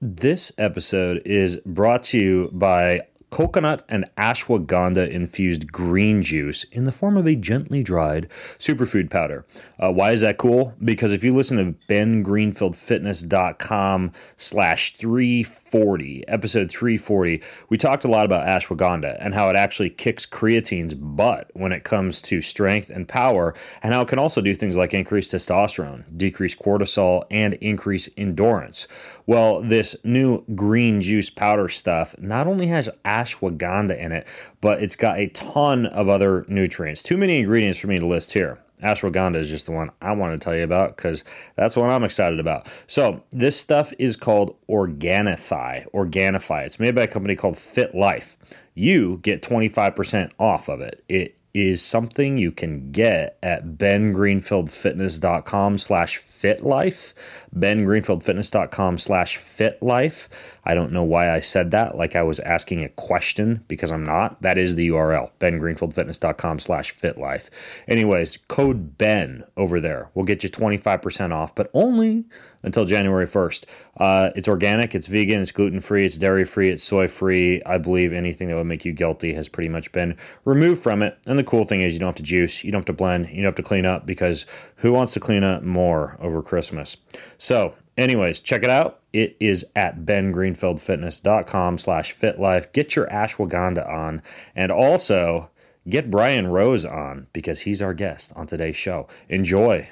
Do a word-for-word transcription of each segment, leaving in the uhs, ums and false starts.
This episode is brought to you by coconut and ashwagandha infused green juice in the form of a gently dried superfood powder. Uh, why is that cool? Because if you listen to ben greenfield fitness dot com slash three forty, episode three forty, we talked a lot about ashwagandha and how it actually kicks creatine's butt when it comes to strength and power, and how it can also do things like increase testosterone, decrease cortisol, and increase endurance. Well, this new green juice powder stuff not only has ashwagandha in it, but it's got a ton of other nutrients. Too many ingredients for me to list here. Ashwagandha is just the one I want to tell you about because that's what I'm excited about. So this stuff is called Organifi. Organifi. It's made by a company called Fit Life. You get twenty-five percent off of it. It is something you can get at ben greenfield fitness dot com slash fitlife. ben greenfield fitness dot com slash fitlife. I don't know why I said that like I was asking a question, because I'm not. That is the U R L, ben greenfield fitness dot com slash fitlife. Anyways, code Ben over there will get you twenty-five percent off, but only until January first. Uh, it's organic, it's vegan, it's gluten-free, it's dairy-free, it's soy-free. I believe anything that would make you guilty has pretty much been removed from it. And the cool thing is you don't have to juice, you don't have to blend, you don't have to clean up, because who wants to clean up more over Christmas? So anyways, check it out. It is at ben greenfield fitness dot com slash fitlife. Get your ashwagandha on, and also get Brian Rose on, because he's our guest on today's show. Enjoy.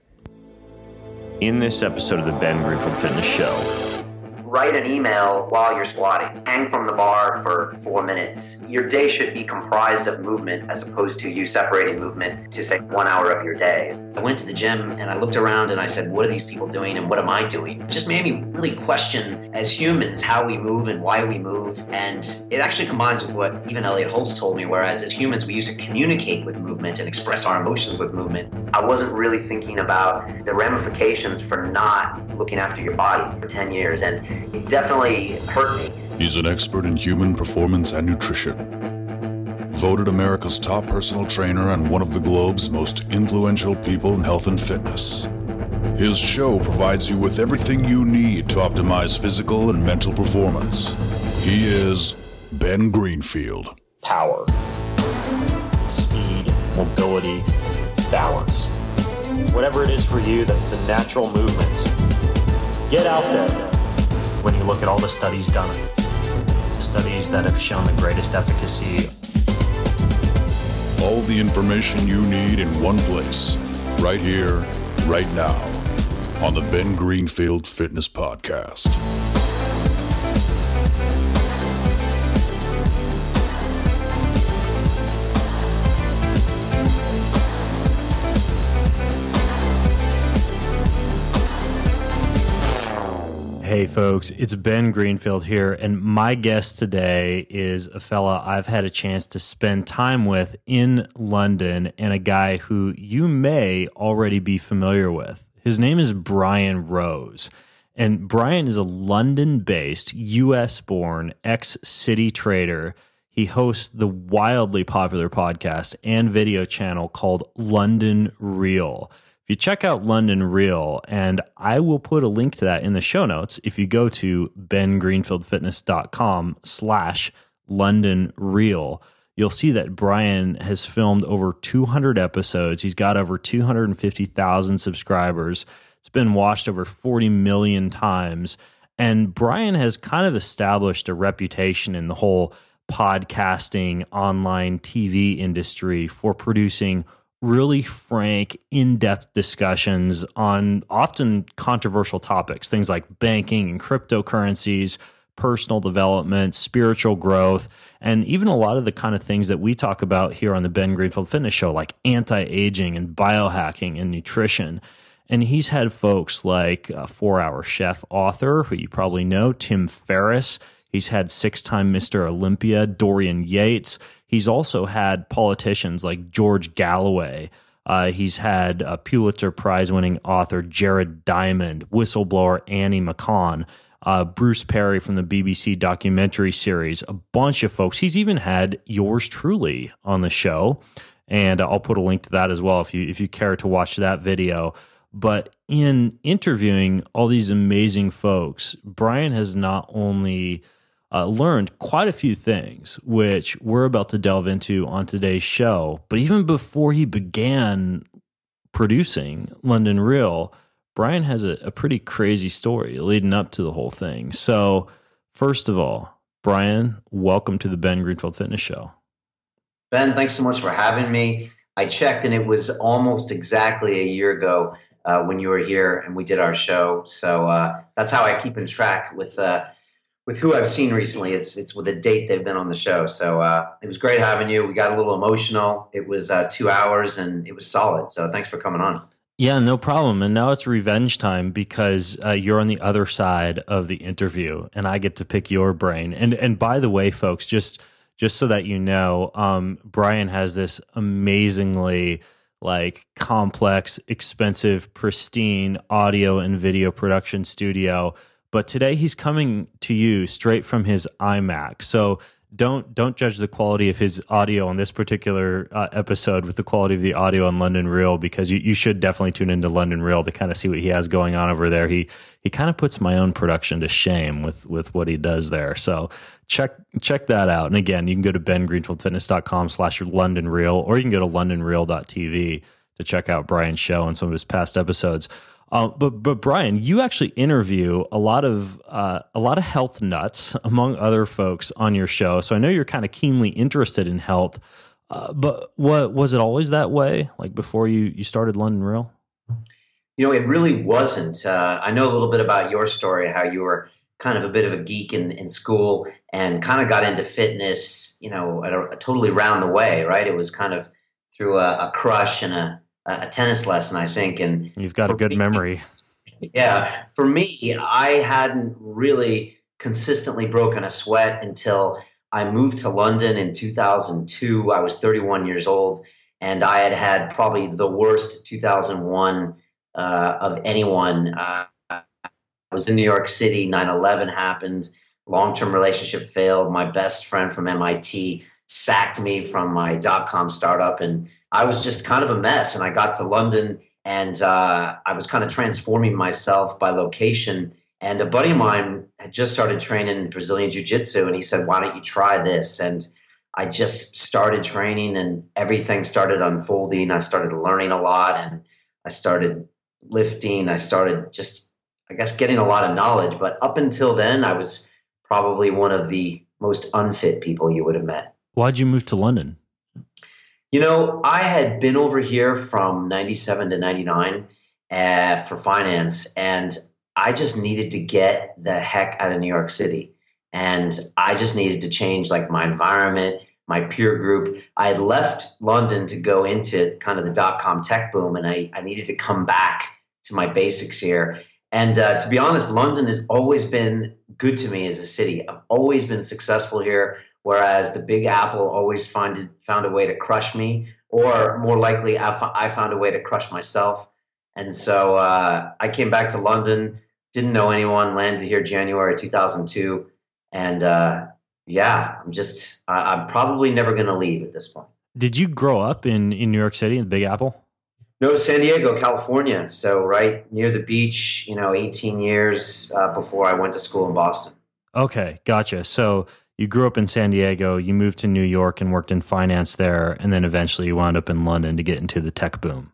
In this episode of the Ben Greenfield Fitness Show, write an email while you're squatting. Hang from the bar for four minutes. Your day should be comprised of movement as opposed to you separating movement to, say, one hour of your day. I went to the gym and I looked around and I said, what are these people doing and what am I doing? It just made me really question, as humans, how we move and why we move. And it actually combines with what even Elliot Holtz told me, whereas as humans, we used to communicate with movement and express our emotions with movement. I wasn't really thinking about the ramifications for not looking after your body for ten years, and it definitely hurt me. He's an expert in human performance and nutrition. Voted America's top personal trainer and one of the globe's most influential people in health and fitness. His show provides you with everything you need to optimize physical and mental performance. He is Ben Greenfield. power, speed, mobility, balance. Whatever it is for you, that's the natural movement. Get out there. When you look at all the studies done, studies that have shown the greatest efficacy. All the information you need in one place, right here, right now, on the Ben Greenfield Fitness Podcast. Hey folks, it's Ben Greenfield here, and my guest today is a fella I've had a chance to spend time with in London, and a guy who you may already be familiar with. His name is Brian Rose, and Brian is a London-based, U S-born ex-city trader. He hosts the wildly popular podcast and video channel called London Real. If you check out London Real, and I will put a link to that in the show notes, if you go to ben greenfield fitness dot com slash London Real, you'll see that Brian has filmed over two hundred episodes. He's got over two hundred fifty thousand subscribers. It's been watched over forty million times. And Brian has kind of established a reputation in the whole podcasting, online T V industry for producing really frank, in-depth discussions on often controversial topics, things like banking and cryptocurrencies, personal development, spiritual growth, and even a lot of the kind of things that we talk about here on the Ben Greenfield Fitness Show, like anti-aging and biohacking and nutrition. And he's had folks like a four-hour chef author, who you probably know, Tim Ferriss. He's had six-time Mister Olympia, Dorian Yates. He's also had politicians like George Galloway. Uh, he's had a Pulitzer Prize-winning author Jared Diamond, whistleblower Annie McCann, uh, Bruce Perry from the B B C documentary series, a bunch of folks. He's even had yours truly on the show, and I'll put a link to that as well if you if you care to watch that video. But in interviewing all these amazing folks, Brian has not only uh, learned quite a few things, which we're about to delve into on today's show, but even before he began producing London Real, Brian has a, a pretty crazy story leading up to the whole thing. So, first of all, Brian, welcome to the Ben Greenfield Fitness Show. Ben, thanks so much for having me. I checked, and it was almost exactly a year ago uh, when you were here and we did our show. So uh, that's how I keep in track with uh, with who I've seen recently. It's it's with a date they've been on the show. So uh, it was great having you. We got a little emotional. It was uh, two hours, and it was solid. So thanks for coming on. Yeah, no problem. And now it's revenge time because uh, you're on the other side of the interview, and I get to pick your brain. And and by the way, folks, just just so that you know, um, Brian has this amazingly like complex, expensive, pristine audio and video production studio. But today he's coming to you straight from his iMac. So don't don't judge the quality of his audio on this particular uh, episode with the quality of the audio on London Real, because you, you should definitely tune into London Real to kind of see what he has going on over there. He he kind of puts my own production to shame with with what he does there. So check check that out. And again, you can go to ben greenfield fitness dot com slash London Real, or you can go to london real dot t v to check out Brian's show and some of his past episodes. Uh, but but Brian, you actually interview a lot of uh, a lot of health nuts, among other folks, on your show. So I know you're kind of keenly interested in health. Uh, but what was it always that way? Like before you you started London Real? You know, it really wasn't. Uh, I know a little bit about your story, how you were kind of a bit of a geek in, in school and kind of got into fitness, you know, at a, a totally round the way, right? It was kind of through a, a crush and a a tennis lesson, I think. And you've got a good me, memory. Yeah. For me, I hadn't really consistently broken a sweat until I moved to London in two thousand two. I was thirty-one years old, and I had had probably the worst two thousand one uh, of anyone. Uh, I was in New York City. nine eleven happened. Long-term relationship failed. My best friend from M I T sacked me from my dot-com startup, and I was just kind of a mess. And I got to London, and uh, I was kind of transforming myself by location. And a buddy of mine had just started training Brazilian Jiu-Jitsu, and he said, "Why don't you try this?" And I just started training, and everything started unfolding. I started learning a lot, and I started lifting. I started just, I guess, getting a lot of knowledge. But up until then, I was probably one of the most unfit people you would have met. Why'd you move to London? You know, I had been over here from ninety-seven to ninety-nine uh, for finance, and I just needed to get the heck out of New York City. And I just needed to change like my environment, my peer group. I had left London to go into kind of the dot-com tech boom, and I, I needed to come back to my basics here. And uh, to be honest, London has always been good to me as a city. I've always been successful here. Whereas the Big Apple always find, found a way to crush me, or more likely, I, f- I found a way to crush myself. And so uh, I came back to London, didn't know anyone, landed here January two thousand two. And uh, yeah, I'm just, I, I'm probably never going to leave at this point. Did you grow up in, in New York City, in the Big Apple? No, San Diego, California. So right near the beach, you know, eighteen years uh, before I went to school in Boston. Okay, gotcha. So you grew up in San Diego, you moved to New York and worked in finance there, and then eventually you wound up in London to get into the tech boom.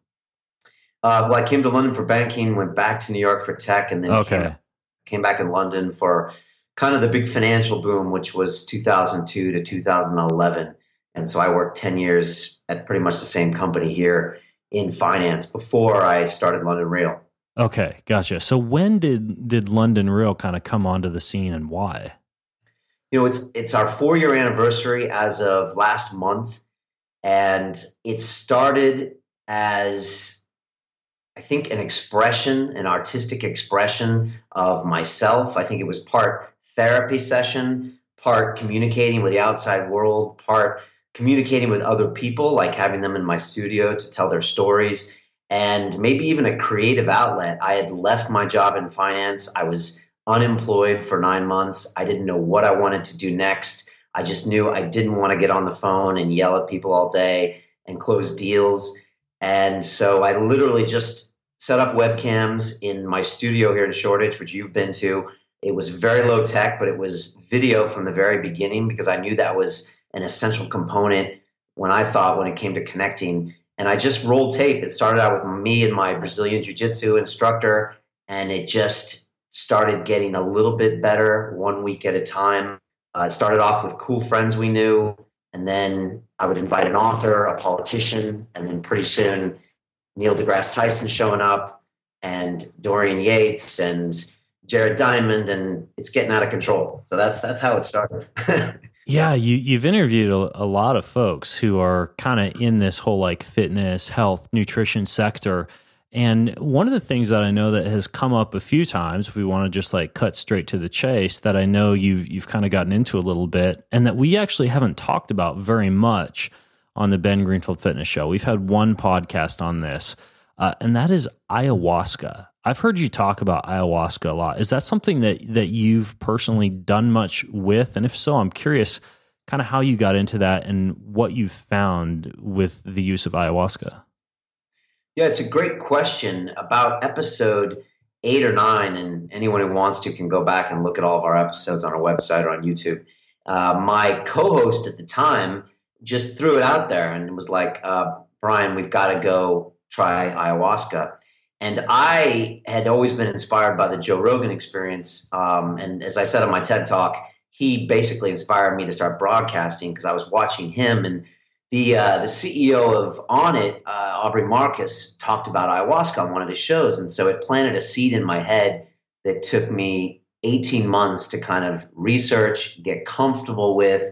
Uh, well, I came to London for banking, went back to New York for tech, and then okay. came, came back in London for kind of the big financial boom, which was two thousand two to two thousand eleven. And so I worked ten years at pretty much the same company here in finance before I started London Real. Okay, gotcha. So when did, did London Real kind of come onto the scene, and why? You know, it's it's our four-year anniversary as of last month, and it started as, I think, an expression, an artistic expression of myself. I think it was part therapy session, part communicating with the outside world, part communicating with other people, like having them in my studio to tell their stories, and maybe even a creative outlet. I had left my job in finance. I was unemployed for nine months. I didn't know what I wanted to do next. I just knew I didn't want to get on the phone and yell at people all day and close deals. And so I literally just set up webcams in my studio here in Shoreditch, which you've been to. It was very low tech, but it was video from the very beginning because I knew that was an essential component when I thought when it came to connecting. And I just rolled tape. It started out with me and my Brazilian Jiu-Jitsu instructor, and it just started getting a little bit better one week at a time. Uh, it started off with cool friends we knew, and then I would invite an author, a politician, and then pretty soon Neil deGrasse Tyson showing up, and Dorian Yates, and Jared Diamond, and it's getting out of control. So that's that's how it started. Yeah, you, you've interviewed a, a lot of folks who are kind of in this whole like fitness, health, nutrition sector. And one of the things that I know that has come up a few times, if we want to just like cut straight to the chase, that I know you've, you've kind of gotten into a little bit, and that we actually haven't talked about very much on the Ben Greenfield Fitness Show. We've had one podcast on this, uh, and that is ayahuasca. I've heard you talk about ayahuasca a lot. Is that something that, that you've personally done much with? And if so, I'm curious kind of how you got into that and what you found with the use of ayahuasca. Yeah, it's a great question. About episode eight or nine, and anyone who wants to can go back and look at all of our episodes on our website or on YouTube. Uh, my co-host at the time just threw it out there and was like, uh, Brian, we've got to go try ayahuasca. And I had always been inspired by the Joe Rogan experience. Um, and as I said on my TED Talk, he basically inspired me to start broadcasting because I was watching him. And the uh, the C E O of Onnit, uh, Aubrey Marcus, talked about ayahuasca on one of his shows. And so it planted a seed in my head that took me eighteen months to kind of research, get comfortable with.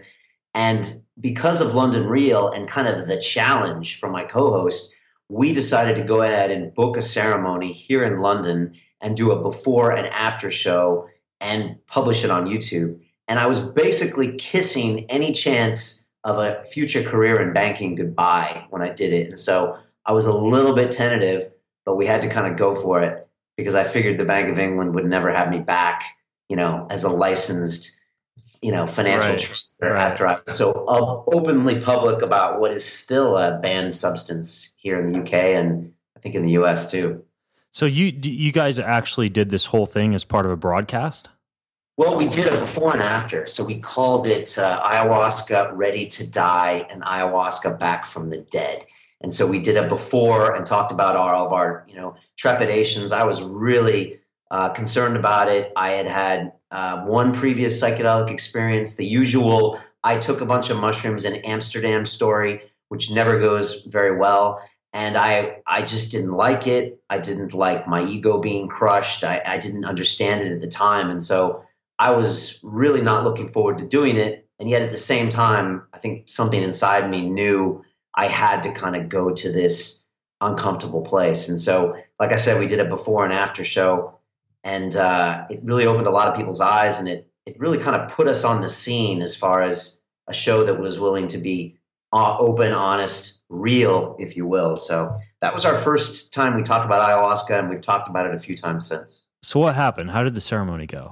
And because of London Real and kind of the challenge from my co-host, we decided to go ahead and book a ceremony here in London and do a before and after show and publish it on YouTube. And I was basically kissing any chance of a future career in banking goodbye when I did it. And so I was a little bit tentative, but we had to kind of go for it because I figured the Bank of England would never have me back, you know, as a licensed, you know, financial Right. trader Right. after I was so uh, openly public about what is still a banned substance here in the U K and I think in the U S too. So you you guys actually did this whole thing as part of a broadcast? Well, we did a before and after. So we called it uh, Ayahuasca Ready to Die and Ayahuasca Back from the Dead. And so we did a before and talked about our, all of our, you know, trepidations. I was really uh, concerned about it. I had had uh, one previous psychedelic experience, the usual, I took a bunch of mushrooms in Amsterdam story, which never goes very well. And I, I just didn't like it. I didn't like my ego being crushed. I, I didn't understand it at the time. And so I was really not looking forward to doing it. And yet at the same time, I think something inside me knew I had to kind of go to this uncomfortable place. And so, like I said, we did a before and after show, and uh, it really opened a lot of people's eyes, and it, it really kind of put us on the scene as far as a show that was willing to be uh, open, honest, real, if you will. So that was our first time we talked about ayahuasca, and we've talked about it a few times since. So what happened? How did the ceremony go?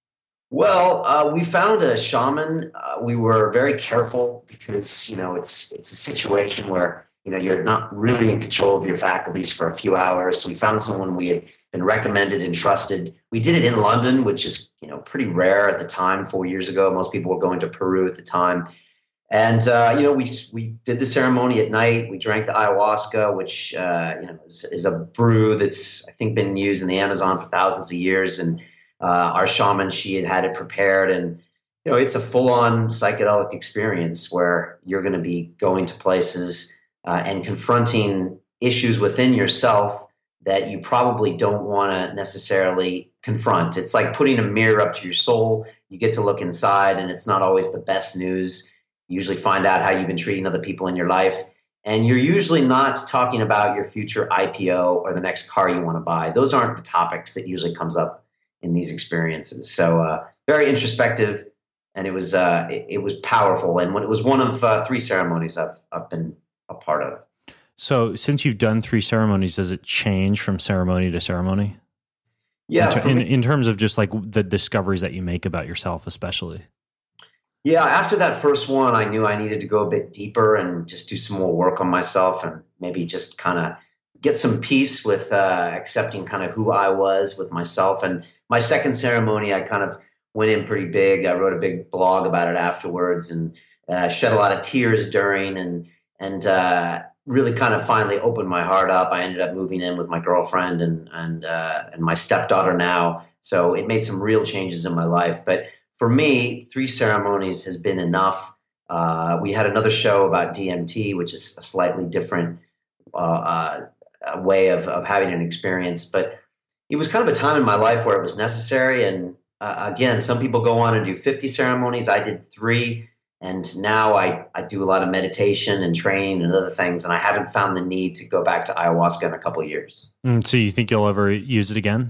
Well, uh, we found a shaman. Uh, we were very careful because, you know, it's it's a situation where, you know, you're not really in control of your faculties for a few hours. So we found someone we had been recommended and trusted. We did it in London, which is, you know, pretty rare at the time, four years ago. Most people were going to Peru at the time. And, uh, you know, we we did the ceremony at night. We drank the ayahuasca, which, uh, you know, is, is a brew that's, I think, been used in the Amazon for thousands of years. And Uh, our shaman, she had had it prepared, and you know, it's a full-on psychedelic experience where you're going to be going to places uh, and confronting issues within yourself that you probably don't want to necessarily confront. It's like putting a mirror up to your soul. You get to look inside, and it's not always the best news. You usually find out how you've been treating other people in your life, and you're usually not talking about your future I P O or the next car you want to buy. Those aren't the topics that usually comes up in these experiences. So uh, very introspective, and it was uh, it, it was powerful. And when it was one of uh, three ceremonies I've I've been a part of. So since you've done three ceremonies, does it change from ceremony to ceremony? Yeah, in, ter- for in, me- in terms of just like the discoveries that you make about yourself, especially. yeah. After that first one, I knew I needed to go a bit deeper and just do some more work on myself, and maybe just kind of get some peace with uh, accepting kind of who I was with myself. And my second ceremony, I kind of went in pretty big. I wrote a big blog about it afterwards, and uh, shed a lot of tears during, and and uh, really kind of finally opened my heart up. I ended up moving in with my girlfriend and and uh, and my stepdaughter now. So it made some real changes in my life. But for me, three ceremonies has been enough. Uh, we had another show about D M T, which is a slightly different uh, uh, way of, of having an experience. But it was kind of a time in my life where it was necessary. And uh, again, some people go on and do fifty ceremonies. I did three. And now I, I do a lot of meditation and training and other things. And I haven't found the need to go back to ayahuasca in a couple of years. Mm, so you think you'll ever use it again?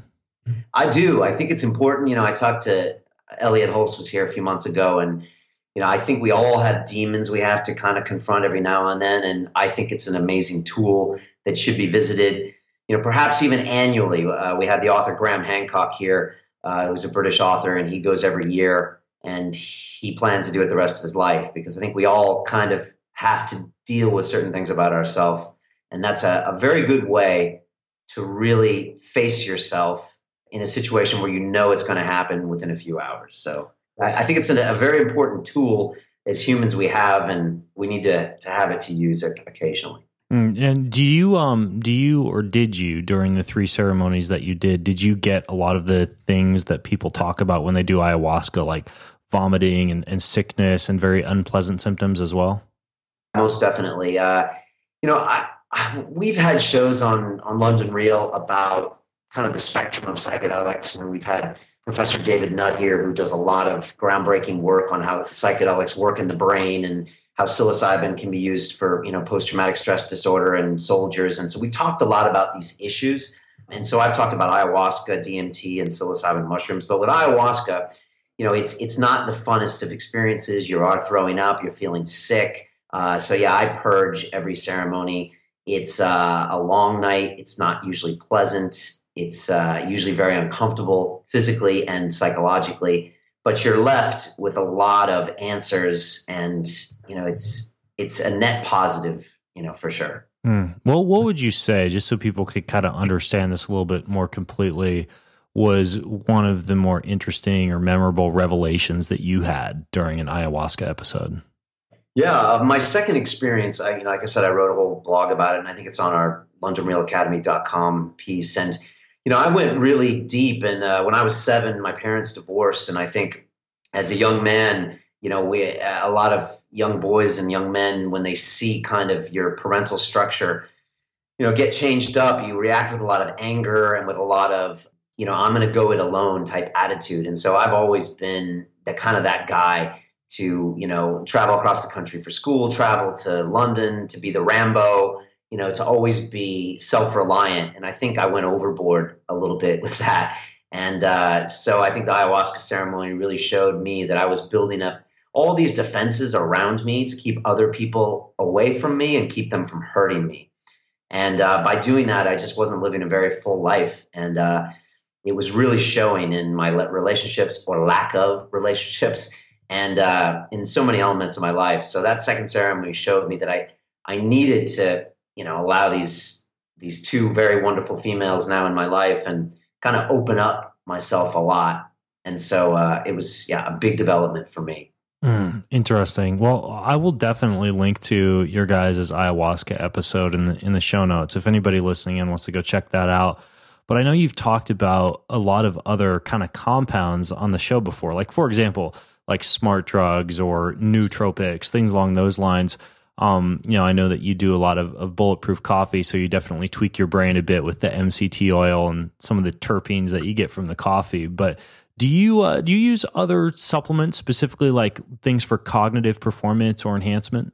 I do. I think it's important. You know, I talked to Elliot Holst was here a few months ago, and you know, I think we all have demons we have to kind of confront every now and then, and I think it's an amazing tool that should be visited. You know, perhaps even annually. Uh, we had the author Graham Hancock here, uh, who's a British author, and he goes every year, and he plans to do it the rest of his life, because I think we all kind of have to deal with certain things about ourselves, and that's a, a very good way to really face yourself in a situation where you know it's going to happen within a few hours. So I, I think it's a, a very important tool as humans we have, and we need to, to have it to use it occasionally. Mm, and do you, um, do you, or did you, during the three ceremonies that you did, did you get a lot of the things that people talk about when they do ayahuasca, like vomiting and, and sickness and very unpleasant symptoms as well? Most definitely. Uh, you know, I, I, we've had shows on, on London Real about kind of the spectrum of psychedelics. And we've had Professor David Nutt here, who does a lot of groundbreaking work on how psychedelics work in the brain and how psilocybin can be used for, you know, post-traumatic stress disorder and soldiers. And so we talked a lot about these issues. And so I've talked about ayahuasca, D M T, and psilocybin mushrooms. But with ayahuasca, you know, it's it's not the funnest of experiences. You are throwing up, you're feeling sick. Uh, so yeah, I purge every ceremony. It's uh, a long night. It's not usually pleasant. It's uh, usually very uncomfortable physically and psychologically, but you're left with a lot of answers, and you know it's it's a net positive, you know, for sure. Mm. Well, what would you say, just so people could kind of understand this a little bit more completely, was one of the more interesting or memorable revelations that you had during an ayahuasca episode? Yeah, uh, my second experience, I, you know, like I said, I wrote a whole blog about it, and I think it's on our london real academy dot com piece. And you know, I went really deep, and uh, when I was seven, my parents divorced, and I think as a young man, you know, we a lot of young boys and young men, when they see kind of your parental structure, you know, get changed up, you react with a lot of anger and with a lot of, you know, I'm going to go it alone type attitude. And so I've always been the kind of that guy to, you know, travel across the country for school, travel to London, to be the Rambo, you know, to always be self-reliant. And I think I went overboard a little bit with that. And uh, so I think the ayahuasca ceremony really showed me that I was building up all these defenses around me to keep other people away from me and keep them from hurting me. And uh, by doing that, I just wasn't living a very full life. And uh, it was really showing in my relationships or lack of relationships, and uh, in so many elements of my life. So that second ceremony showed me that I, I needed to, you know, allow these these two very wonderful females now in my life and kind of open up myself a lot. And so uh, it was, yeah, a big development for me. Mm, interesting. Well, I will definitely link to your guys' ayahuasca episode in the in the show notes if anybody listening in wants to go check that out. But I know you've talked about a lot of other kind of compounds on the show before, like, for example, like smart drugs or nootropics, things along those lines. Um, you know, I know that you do a lot of, of bulletproof coffee, so you definitely tweak your brain a bit with the M C T oil and some of the terpenes that you get from the coffee. But do you uh, do you use other supplements, specifically like things for cognitive performance or enhancement?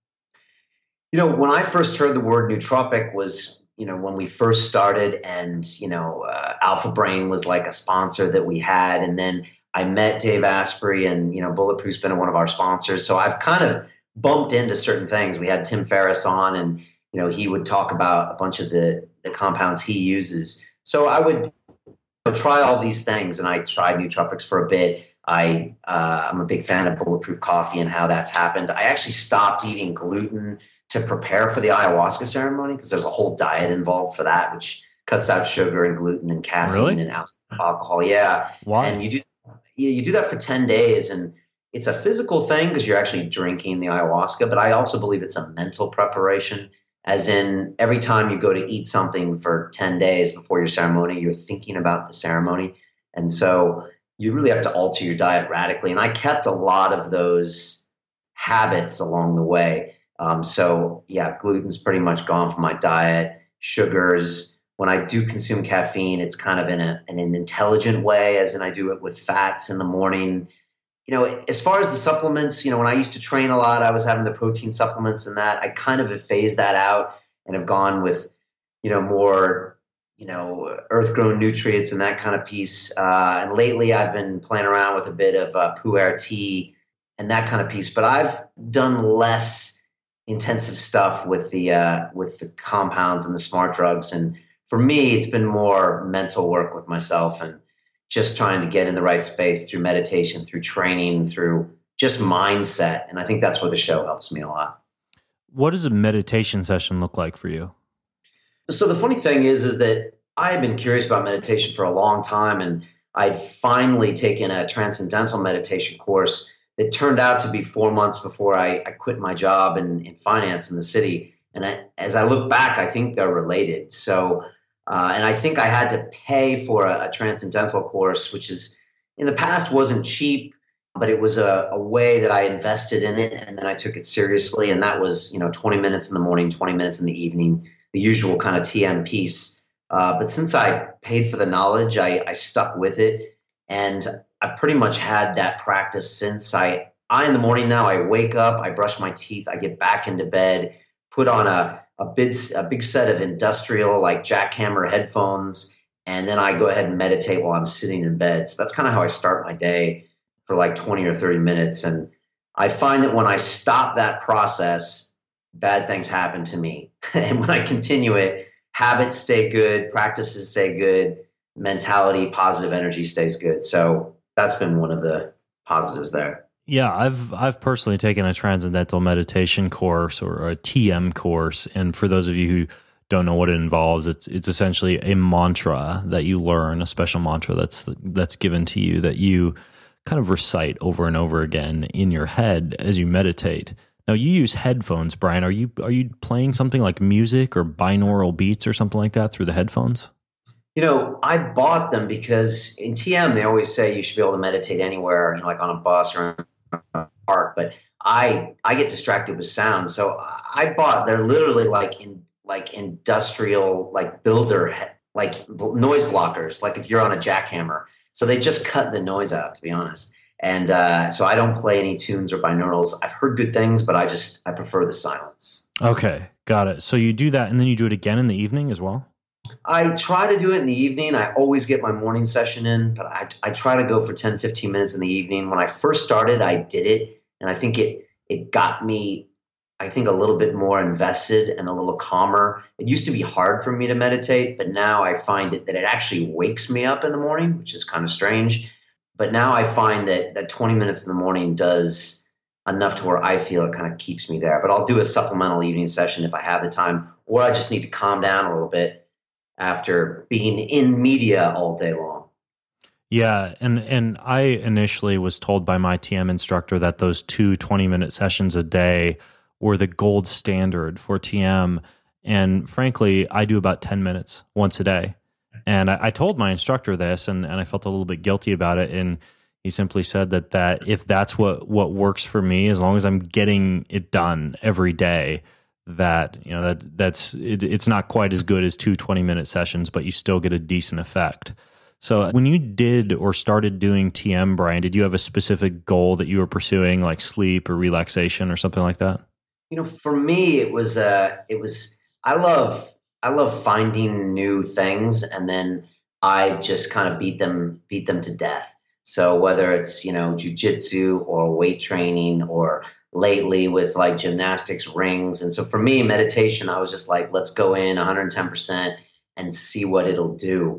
You know, when I first heard the word nootropic was, you know, when we first started, and, you know, uh, Alpha Brain was like a sponsor that we had. And then I met Dave Asprey, and, you know, Bulletproof's been one of our sponsors. So I've kind of bumped into certain things. We had Tim Ferriss on, and, you know, he would talk about a bunch of the, the compounds he uses. So I would know, try all these things. And I tried nootropics for a bit. I, uh, I'm a big fan of Bulletproof Coffee and how that's happened. I actually stopped eating gluten to prepare for the ayahuasca ceremony because there's a whole diet involved for that, which cuts out sugar and gluten and caffeine Really? and alcohol. Yeah. Why? And you do, you you do that for ten days, and it's a physical thing because you're actually drinking the ayahuasca, but I also believe it's a mental preparation, as in every time you go to eat something for ten days before your ceremony, you're thinking about the ceremony. And so you really have to alter your diet radically. And I kept a lot of those habits along the way. Um, so yeah, gluten's pretty much gone from my diet. Sugars, when I do consume caffeine, it's kind of in, a, in an intelligent way, as in I do it with fats in the morning. You know, as far as the supplements, you know, when I used to train a lot, I was having the protein supplements and that. I kind of have phased that out and have gone with, you know, more, you know, earth-grown nutrients and that kind of piece. Uh, and lately I've been playing around with a bit of uh, pu'er tea and that kind of piece. But I've done less intensive stuff with the uh, with the compounds and the smart drugs. And for me, it's been more mental work with myself and just trying to get in the right space through meditation, through training, through just mindset. And I think that's where the show helps me a lot. What does a meditation session look like for you? So the funny thing is, is that I have been curious about meditation for a long time, and I'd finally taken a transcendental meditation course that turned out to be four months before I, I quit my job in, in finance in the city. And I, as I look back, I think they're related. So, uh, and I think I had to pay for a, a transcendental course, which is in the past wasn't cheap, but it was a, a way that I invested in it, and then I took it seriously. And that was, you know, twenty minutes in the morning, twenty minutes in the evening, the usual kind of T M piece. Uh, but since I paid for the knowledge, I, I stuck with it. And I've pretty much had that practice since. I, I, in the morning now, I wake up, I brush my teeth, I get back into bed, put on a, a, big, a big set of industrial, like jackhammer headphones, and then I go ahead and meditate while I'm sitting in bed. So that's kind of how I start my day for like twenty or thirty minutes. And I find that when I stop that process, bad things happen to me. And when I continue it, habits stay good, practices stay good, mentality, positive energy stays good. So that's been one of the positives there. Yeah, I've I've personally taken a transcendental meditation course or a T M course, and for those of you who don't know what it involves, it's it's essentially a mantra that you learn, a special mantra that's that's given to you that you kind of recite over and over again in your head as you meditate. Now, you use headphones, Brian. Are you are you playing something like music or binaural beats or something like that through the headphones? You know, I bought them because in T M, they always say you should be able to meditate anywhere, you know, like on a bus or in a park. But I I get distracted with sound. So I bought, they're literally like in like industrial, like builder, like noise blockers, like if you're on a jackhammer. So they just cut the noise out, to be honest. And uh, so I don't play any tunes or binaurals. I've heard good things, but I just, I prefer the silence. Okay, got it. So you do that and then you do it again in the evening as well? I try to do it in the evening. I always get my morning session in, but I, I try to go for ten, fifteen minutes in the evening. When I first started, I did it. And I think it it got me, I think, a little bit more invested and a little calmer. It used to be hard for me to meditate, but now I find it that it actually wakes me up in the morning, which is kind of strange. But now I find that that twenty minutes in the morning does enough to where I feel it kind of keeps me there. But I'll do a supplemental evening session if I have the time, or I just need to calm down a little bit after being in media all day long. Yeah, and and I initially was told by my T M instructor that those two twenty-minute sessions a day were the gold standard for T M. And frankly, I do about ten minutes once a day. And I, I told my instructor this, and, and I felt a little bit guilty about it. And he simply said that that if that's what, what works for me, as long as I'm getting it done every day, that, you know, that that's it, it's not quite as good as two twenty-minute sessions, but you still get a decent effect. So when you did or started doing T M, Brian, did you have a specific goal that you were pursuing, like sleep or relaxation or something like that? You know, for me, it was, uh, it was, I love, I love finding new things, and then I just kind of beat them, beat them to death. So whether it's, you know, jujitsu or weight training, or lately with like gymnastics rings. And so for me, meditation, I was just like, let's go in one hundred ten percent and see what it'll do.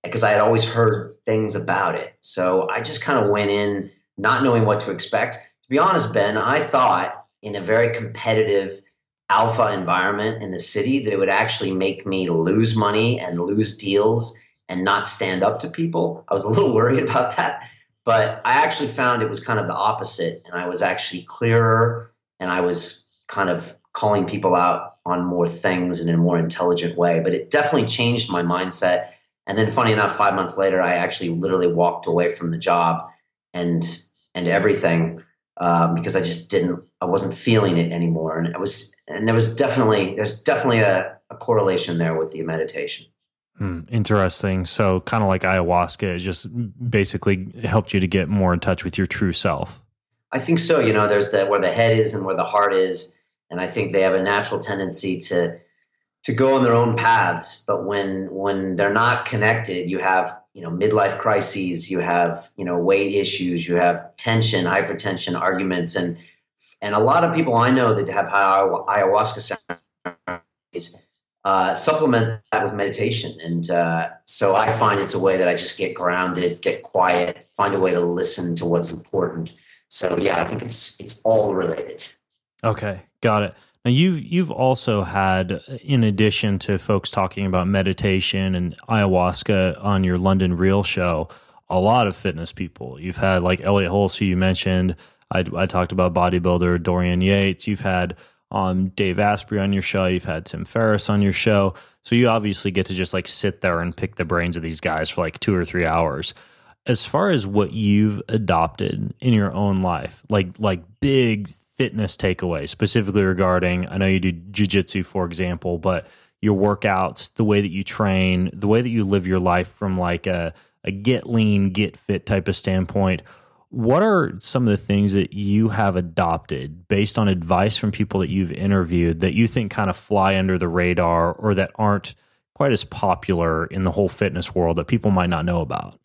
because I had always heard things about it. So I just kind of went in not knowing what to expect. To be honest, Ben, I thought in a very competitive alpha environment in the city that it would actually make me lose money and lose deals and not stand up to people. I was a little worried about that, but I actually found it was kind of the opposite. And I was actually clearer, and I was kind of calling people out on more things in a more intelligent way. But it definitely changed my mindset. And then funny enough, five months later, I actually literally walked away from the job and and everything um, because I just didn't, I wasn't feeling it anymore. And it was, and there was definitely, there's definitely a, a correlation there with the meditation. Hmm, interesting. So kind of like ayahuasca, it just basically helped you to get more in touch with your true self. I think so. You know, there's the, where the head is and where the heart is. And I think they have a natural tendency to, to go on their own paths. But when, when they're not connected, you have, you know, midlife crises, you have, you know, weight issues, you have tension, hypertension, arguments. And, and a lot of people I know that have ayahuasca ceremonies uh, supplement that with meditation. And uh, so I find it's a way that I just get grounded, get quiet, find a way to listen to what's important. So yeah, I think it's, it's all related. Okay. Got it. Now, you, you've also had, in addition to folks talking about meditation and ayahuasca on your London Real show, a lot of fitness people. You've had like Elliot Hulse, who you mentioned. I, I talked about bodybuilder Dorian Yates. You've had um, Dave Asprey on your show. You've had Tim Ferriss on your show. So you obviously get to just like sit there and pick the brains of these guys for like two or three hours. As far as what you've adopted in your own life, like like big fitness takeaways, specifically regarding, I know you do jiu-jitsu, for example, but your workouts, the way that you train, the way that you live your life from like a, a get lean, get fit type of standpoint, what are some of the things that you have adopted based on advice from people that you've interviewed that you think kind of fly under the radar or that aren't quite as popular in the whole fitness world that people might not know about?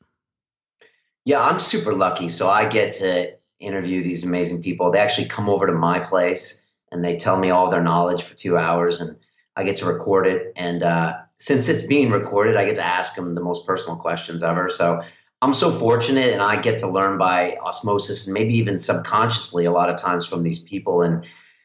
Yeah, I'm super lucky. So I get to interview these amazing people. They actually come over to my place and they tell me all their knowledge for two hours and I get to record it. And uh, since it's being recorded, I get to ask them the most personal questions ever. So I'm so fortunate, and I get to learn by osmosis and maybe even subconsciously a lot of times from these people. And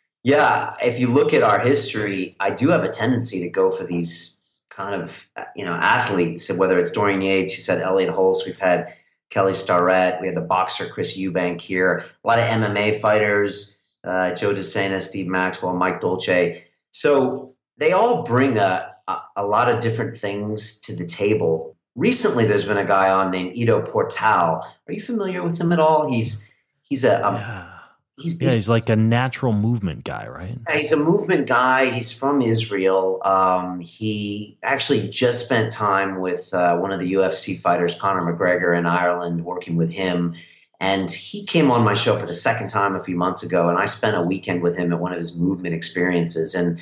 yeah, if you look at our history, I do have a tendency to go for these kind of, you know, athletes, whether it's Dorian Yates, you said Elliot Hulse, we've had Kelly Starrett, we had the boxer Chris Eubank here, a lot of M M A fighters, uh, Joe DeSena, Steve Maxwell, Mike Dolce. So they all bring a, a, a lot of different things to the table. Recently, there's been a guy on named Ido Portal. Are you familiar with him at all? He's he's a um, yeah. he's, yeah, he's like a natural movement guy, right? He's a movement guy. He's from Israel. Um, he actually just spent time with uh, one of the U F C fighters, Conor McGregor, in Ireland, working with him. And he came on my show for the second time a few months ago, and I spent a weekend with him at one of his movement experiences. And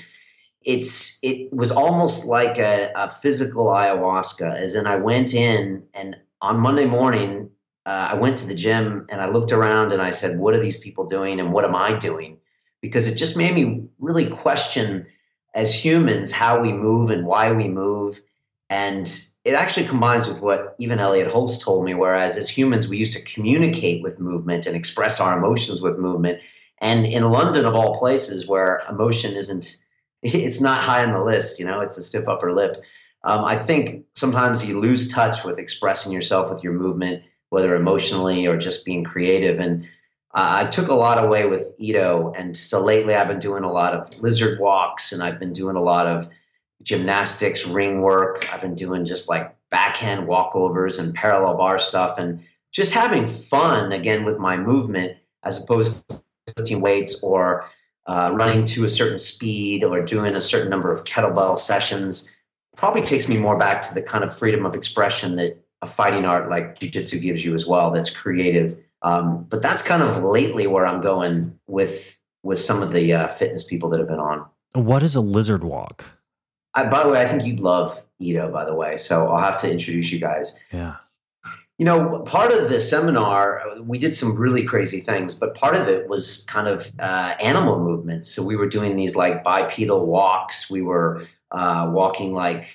it's it was almost like a, a physical ayahuasca, as in I went in, and on Monday morning, uh, I went to the gym and I looked around and I said, what are these people doing and what am I doing? Because it just made me really question, as humans, how we move and why we move. And it actually combines with what even Elliot Hulse told me, whereas as humans, we used to communicate with movement and express our emotions with movement. And in London, of all places, where emotion isn't, it's not high on the list, you know, it's a stiff upper lip. Um, I think sometimes you lose touch with expressing yourself with your movement, whether emotionally or just being creative. And uh, I took a lot away with Ido. And so lately I've been doing a lot of lizard walks, and I've been doing a lot of gymnastics, ring work. I've been doing just like backhand walkovers and parallel bar stuff, and just having fun again with my movement, as opposed to lifting weights or uh, running to a certain speed or doing a certain number of kettlebell sessions. Probably takes me more back to the kind of freedom of expression that a fighting art like jiu-jitsu gives you as well. That's creative. Um, but that's kind of lately where I'm going with with some of the uh, fitness people that have been on. What is a lizard walk? I, by the way, I think you'd love Ido, by the way. So I'll have to introduce you guys. Yeah. You know, part of the seminar, we did some really crazy things, but part of it was kind of uh, animal movements. So we were doing these like bipedal walks. We were uh, walking like,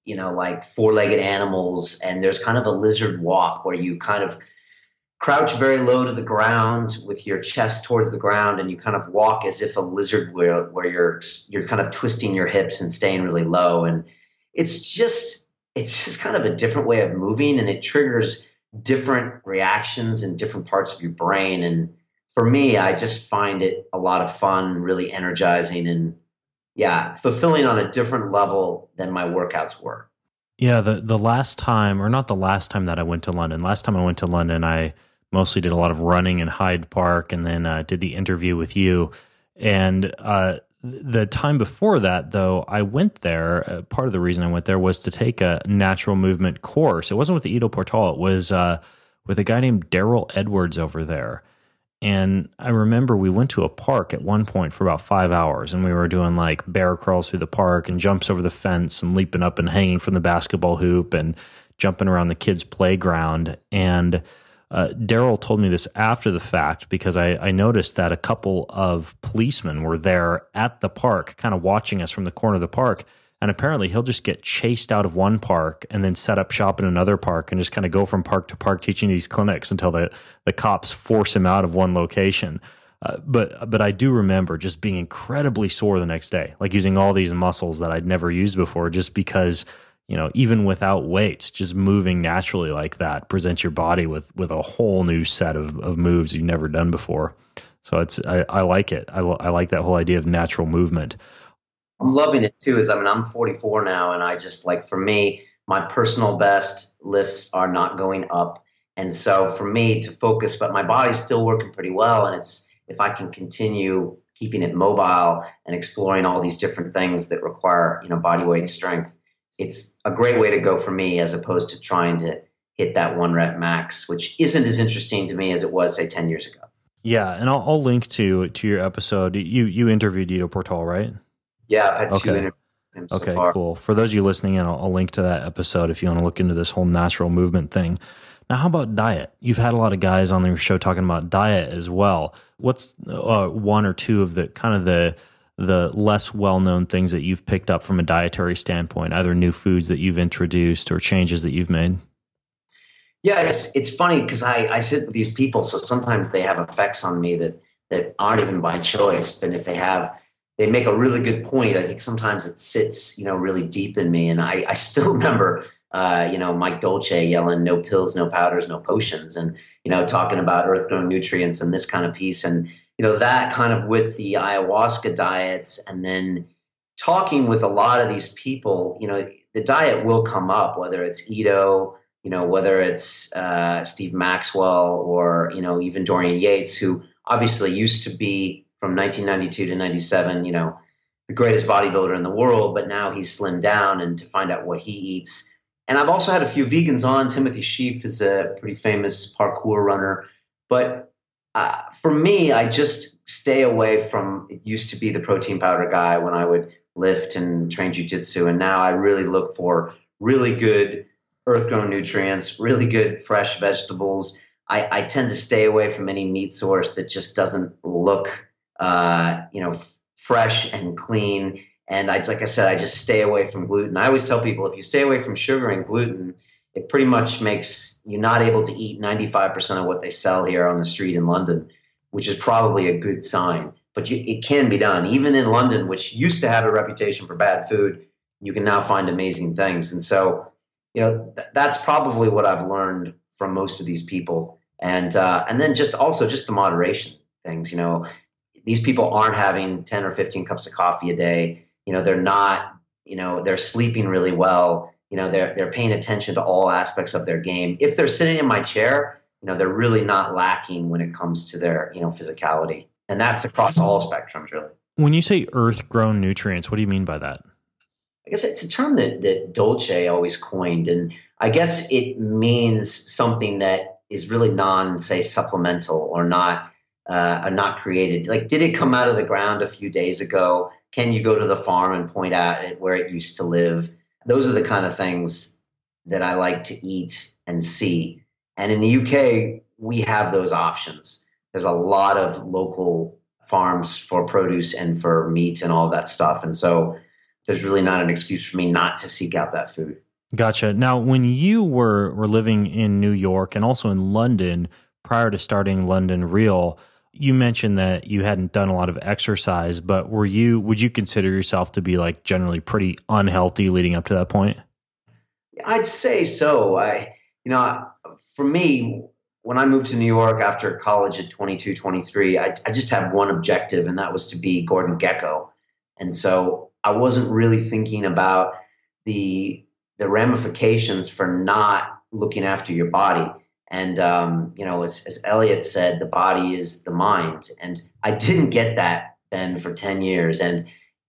you know, like four-legged animals. And there's kind of a lizard walk where you kind of crouch very low to the ground with your chest towards the ground, and you kind of walk as if a lizard where, where you're you're kind of twisting your hips and staying really low. And it's just it's just kind of a different way of moving, and it triggers different reactions in different parts of your brain. And for me, I just find it a lot of fun, really energizing, and yeah, fulfilling on a different level than my workouts were. Yeah, the the last time, or not the last time that I went to London. Last time I went to London, I mostly did a lot of running in Hyde Park, and then uh, did the interview with you. And uh, the time before that, though, I went there. Uh, part of the reason I went there was to take a natural movement course. It wasn't with Ido Portal. It was uh, with a guy named Daryl Edwards over there. And I remember we went to a park at one point for about five hours, and we were doing like bear crawls through the park and jumps over the fence and leaping up and hanging from the basketball hoop and jumping around the kids' playground. And uh, Daryl told me this after the fact, because I, I noticed that a couple of policemen were there at the park, kind of watching us from the corner of the park. And apparently he'll just get chased out of one park and then set up shop in another park and just kind of go from park to park teaching these clinics until the, the cops force him out of one location. Uh, but but I do remember just being incredibly sore the next day, like using all these muscles that I'd never used before, just because, you know, even without weights, just moving naturally like that presents your body with with a whole new set of, of moves you've never done before. So it's I, I like it. I, I like that whole idea of natural movement. I'm loving it too. Is I mean, I'm forty-four now, and I just like, for me, my personal best lifts are not going up. And so for me to focus, but my body's still working pretty well. And it's, if I can continue keeping it mobile and exploring all these different things that require, you know, body weight strength, it's a great way to go for me, as opposed to trying to hit that one rep max, which isn't as interesting to me as it was, say, ten years ago. Yeah. And I'll, I'll link to, to your episode. You, you interviewed Ido Portal, right? Yeah, I've had okay. two interviews with him so okay, far. Cool. For those of you listening in, I'll, I'll link to that episode if you want to look into this whole natural movement thing. Now, how about diet? You've had a lot of guys on your show talking about diet as well. What's uh, one or two of the kind of the the less well-known things that you've picked up from a dietary standpoint, either new foods that you've introduced or changes that you've made? Yeah, it's it's funny because I, I sit with these people, so sometimes they have effects on me that that aren't even by choice, but if they have, they make a really good point. I think sometimes it sits, you know, really deep in me. And I, I still remember, uh, you know, Mike Dolce yelling, no pills, no powders, no potions. And, you know, talking about earth-grown nutrients and this kind of piece. And, you know, that kind of with the ayahuasca diets, and then talking with a lot of these people, you know, the diet will come up, whether it's Ido, you know, whether it's uh, Steve Maxwell, or, you know, even Dorian Yates, who obviously used to be, from nineteen ninety-two to ninety-seven, you know, the greatest bodybuilder in the world, but now he's slimmed down, and to find out what he eats. And I've also had a few vegans on. Timothy Sheaf is a pretty famous parkour runner. But uh, for me, I just stay away from, it used to be the protein powder guy when I would lift and train jujitsu. And now I really look for really good earth-grown nutrients, really good fresh vegetables. I, I tend to stay away from any meat source that just doesn't look Uh, you know, f- fresh and clean. And I, like I said, I just stay away from gluten. I always tell people, if you stay away from sugar and gluten, it pretty much makes you not able to eat ninety-five percent of what they sell here on the street in London, which is probably a good sign. But you, it can be done. Even in London, which used to have a reputation for bad food, you can now find amazing things. And so, you know, th- that's probably what I've learned from most of these people. And, uh, and then just also just the moderation things, you know, these people aren't having ten or fifteen cups of coffee a day. You know, they're not, you know, they're sleeping really well. You know, they're, they're paying attention to all aspects of their game. If they're sitting in my chair, you know, they're really not lacking when it comes to their, you know, physicality. And that's across all spectrums, really. When you say earth-grown nutrients, what do you mean by that? I guess it's a term that, that Dolce always coined. And I guess it means something that is really non, say, supplemental, or not, Uh, are not created. Like, did it come out of the ground a few days ago? Can you go to the farm and point out it where it used to live? Those are the kind of things that I like to eat and see. And in the U K, we have those options. There's a lot of local farms for produce and for meat and all that stuff. And so there's really not an excuse for me not to seek out that food. Gotcha. Now, when you were, were living in New York and also in London prior to starting London Real, you mentioned that you hadn't done a lot of exercise, but were you, would you consider yourself to be like generally pretty unhealthy leading up to that point? I'd say so. I, you know, for me, when I moved to New York after college at twenty-two, twenty-three, I, I just had one objective, and that was to be Gordon Gekko. And so I wasn't really thinking about the the ramifications for not looking after your body. And, um, you know, as, as Elliot said, the body is the mind. And I didn't get that, Ben, for ten years. And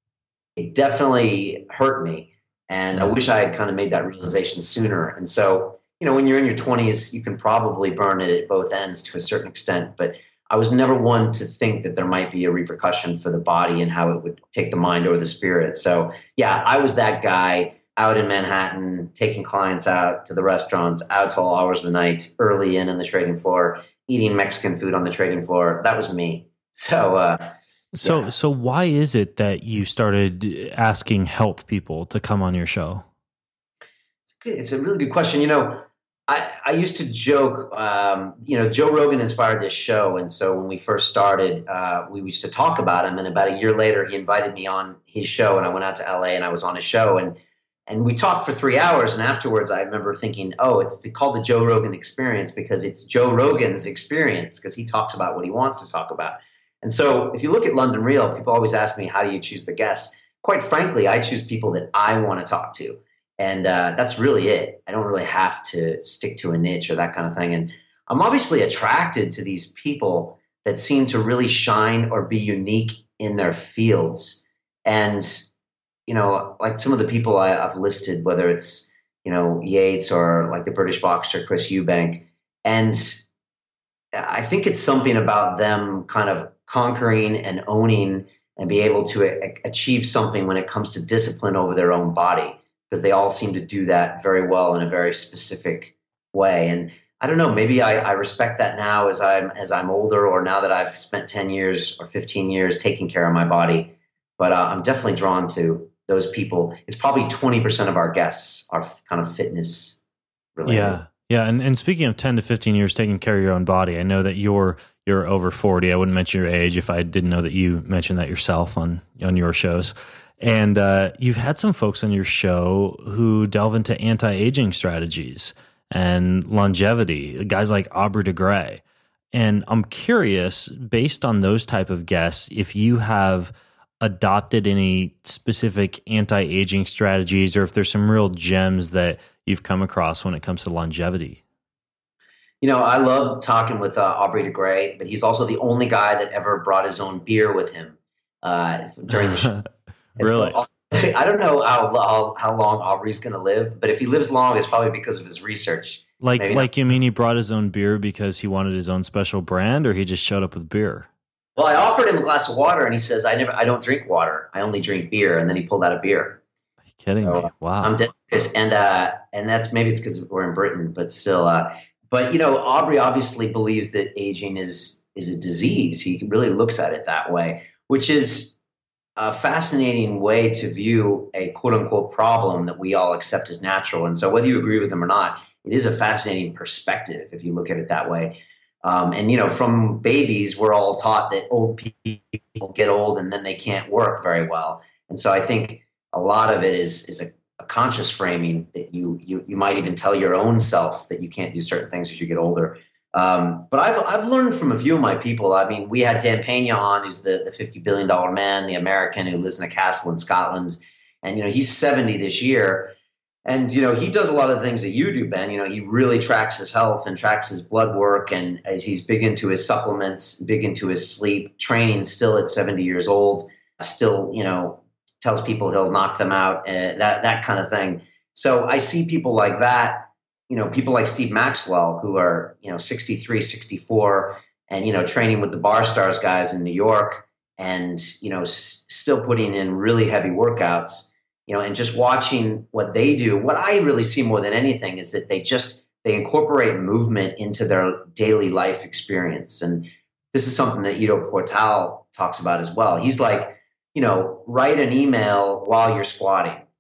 it definitely hurt me. And I wish I had kind of made that realization sooner. And so, you know, when you're in your twenties, you can probably burn it at both ends to a certain extent. But I was never one to think that there might be a repercussion for the body and how it would take the mind over the spirit. So, yeah, I was that guy out in Manhattan, taking clients out to the restaurants, out till all hours of the night, early in on the trading floor, eating Mexican food on the trading floor. That was me. So, uh, so, yeah. so why is it that you started asking health people to come on your show? It's a, good, it's a really good question. You know, I, I used to joke, um, you know, Joe Rogan inspired this show. And so when we first started, uh, we used to talk about him. And about a year later, he invited me on his show, and I went out to L A and I was on his show. And And we talked for three hours, and afterwards I remember thinking, oh, it's called the Joe Rogan Experience because it's Joe Rogan's experience, because he talks about what he wants to talk about. And so if you look at London Real, people always ask me, how do you choose the guests? Quite frankly, I choose people that I want to talk to. And uh, that's really it. I don't really have to stick to a niche or that kind of thing. And I'm obviously attracted to these people that seem to really shine or be unique in their fields. And you know, like some of the people I, I've listed, whether it's, you know, Yates or like the British boxer, Chris Eubank. And I think it's something about them kind of conquering and owning and be able to a- achieve something when it comes to discipline over their own body, because they all seem to do that very well in a very specific way. And I don't know, maybe I, I respect that now as I'm, as I'm older, or now that I've spent ten years or fifteen years taking care of my body. But uh, I'm definitely drawn to those people. It's probably twenty percent of our guests are kind of fitness related. Yeah. Yeah. And, and speaking of ten to fifteen years taking care of your own body, I know that you're, you're over forty. I wouldn't mention your age if I didn't know that you mentioned that yourself on, on your shows. And uh, you've had some folks on your show who delve into anti-aging strategies and longevity, guys like Aubrey de Grey. And I'm curious, based on those type of guests, if you have adopted any specific anti-aging strategies, or if there's some real gems that you've come across when it comes to longevity. You know, I love talking with uh, Aubrey de Grey, but he's also the only guy that ever brought his own beer with him uh, during the show. Really? So, I don't know how, how, how long Aubrey's going to live, but if he lives long, it's probably because of his research. Like, Maybe like not. you mean he brought his own beer because he wanted his own special brand, or he just showed up with beer? Well, I offered him a glass of water, and he says, "I never, I don't drink water. I only drink beer." And then he pulled out a beer. Are you kidding So, me? Wow. I'm dead serious. And uh, and that's maybe it's because we're in Britain, but still. Uh, but you know, Aubrey obviously believes that aging is is a disease. He really looks at it that way, which is a fascinating way to view a quote unquote problem that we all accept as natural. And so, whether you agree with him or not, it is a fascinating perspective if you look at it that way. Um, and, you know, from babies, we're all taught that old people get old and then they can't work very well. And so I think a lot of it is is a, a conscious framing that you, you you might even tell your own self that you can't do certain things as you get older. Um, but I've I've learned from a few of my people. I mean, we had Dan Pena on, who's the, the fifty billion dollars man, the American who lives in a castle in Scotland. And, you know, he's seventy this year. And, you know, he does a lot of the things that you do, Ben. You know, he really tracks his health and tracks his blood work. And as he's big into his supplements, big into his sleep, training still at seventy years old, still, you know, tells people he'll knock them out, uh, that, that kind of thing. So I see people like that, you know, people like Steve Maxwell, who are, you know, sixty-three, sixty-four, and, you know, training with the Bar Stars guys in New York and, you know, s- still putting in really heavy workouts. You know, and just watching what they do, what I really see more than anything is that they just, they incorporate movement into their daily life experience. And this is something that Ido Portal talks about as well. He's like, you know, write an email while you're squatting,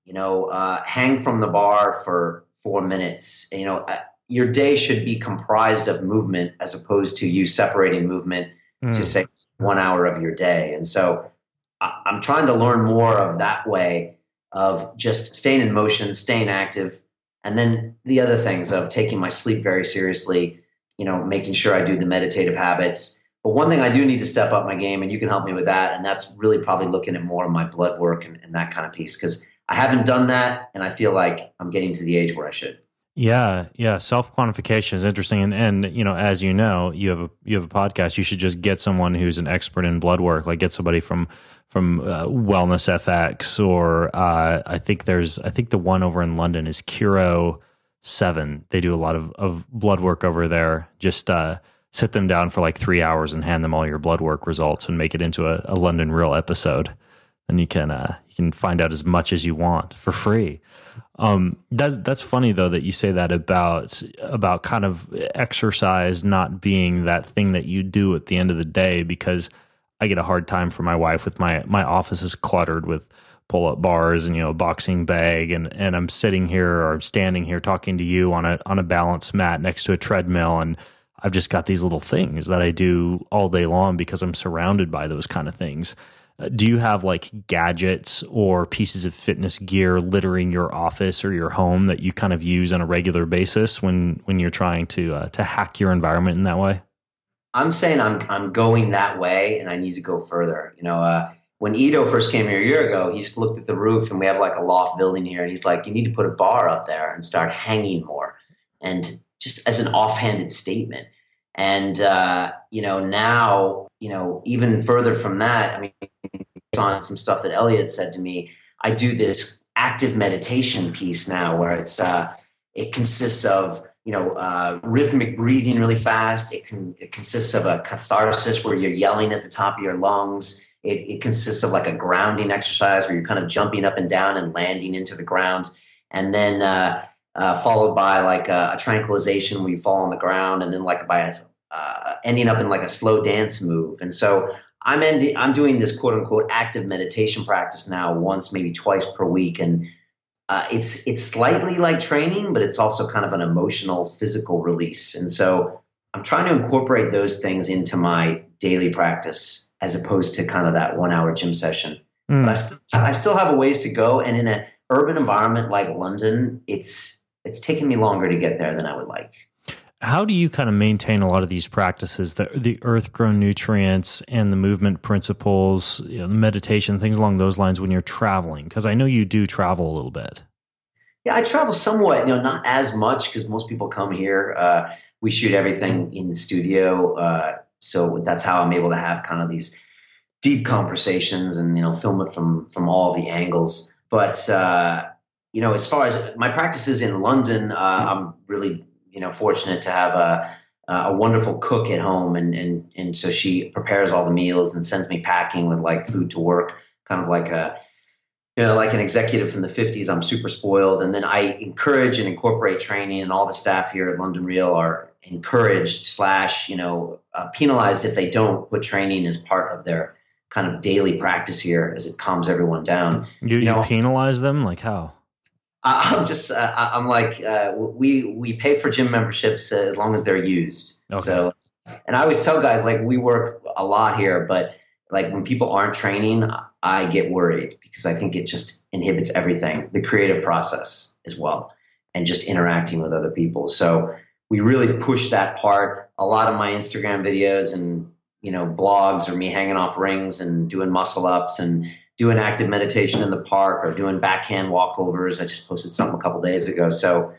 you know, uh, hang from the bar for four minutes. You know, uh, your day should be comprised of movement as opposed to you separating movement mm. to say one hour of your day. And so I, I'm trying to learn more of that way of just staying in motion, staying active. And then the other things of taking my sleep very seriously, you know, making sure I do the meditative habits. But one thing I do need to step up my game, and you can help me with that, and that's really probably looking at more of my blood work and, and that kind of piece, because I haven't done that, and I feel like I'm getting to the age where I should. Yeah, yeah. Self-quantification is interesting, and and you know, as you know, you have a you have a podcast. You should just get someone who's an expert in blood work, like get somebody from from uh, Wellness F X, or uh, I think there's I think the one over in London is Curo Seven. They do a lot of of blood work over there. Just uh, sit them down for like three hours and hand them all your blood work results, and make it into a, a London Real episode. And you can uh, you can find out as much as you want for free. Um, that that's funny though that you say that about about kind of exercise not being that thing that you do at the end of the day, because I get a hard time for my wife with my my office is cluttered with pull up bars and you know a boxing bag, and and I'm sitting here or I'm standing here talking to you on a on a balance mat next to a treadmill, and I've just got these little things that I do all day long because I'm surrounded by those kind of things. Do you have like gadgets or pieces of fitness gear littering your office or your home that you kind of use on a regular basis when, when you're trying to uh, to hack your environment in that way? I'm saying I'm I'm going that way, and I need to go further. You know, uh, when Ido first came here a year ago, he just looked at the roof, and we have like a loft building here, and he's like, "You need to put a bar up there and start hanging more," and just as an offhanded statement. And uh, you know, now, you know, even further from that, I mean, on some stuff that Elliot said to me, I do this active meditation piece now where it's uh, it consists of, you know, uh, rhythmic breathing really fast. It can it consists of a catharsis where you're yelling at the top of your lungs. It, it consists of like a grounding exercise where you're kind of jumping up and down and landing into the ground, and then uh, uh, followed by like a, a tranquilization where you fall on the ground, and then like by a, uh, ending up in like a slow dance move. And so I'm ending, I'm doing this quote unquote active meditation practice now once, maybe twice per week. And uh, it's, it's slightly like training, but it's also kind of an emotional, physical release. And so I'm trying to incorporate those things into my daily practice as opposed to kind of that one hour gym session. Mm. But I still, I still have a ways to go. And in an urban environment like London, it's, it's taken me longer to get there than I would like. How do you kind of maintain a lot of these practices, the the earth-grown nutrients and the movement principles, you know, the meditation, things along those lines when you're traveling? Because I know you do travel a little bit. Yeah, I travel somewhat, you know, not as much because most people come here. Uh, we shoot everything in the studio. Uh, so that's how I'm able to have kind of these deep conversations and, you know, film it from, from all the angles. But, uh, you know, as far as my practices in London, uh, I'm really you know, fortunate to have a a wonderful cook at home, and and and so she prepares all the meals and sends me packing with like food to work, kind of like a, you know, like an executive from the fifties. I'm super spoiled, and then I encourage and incorporate training, and all the staff here at London Real are encouraged slash you know uh, penalized if they don't put training as part of their kind of daily practice here, as it calms everyone down. You, you, you know, penalize them like how? I'm just, uh, I'm like, uh, we, we pay for gym memberships as long as they're used. Okay. So, and I always tell guys, like, we work a lot here, but like when people aren't training, I get worried because I think it just inhibits everything, the creative process as well, and just interacting with other people. So we really push that part. A lot of my Instagram videos and, you know, blogs are me hanging off rings and doing muscle ups and doing active meditation in the park or doing backhand walkovers. I just posted something a couple days ago. So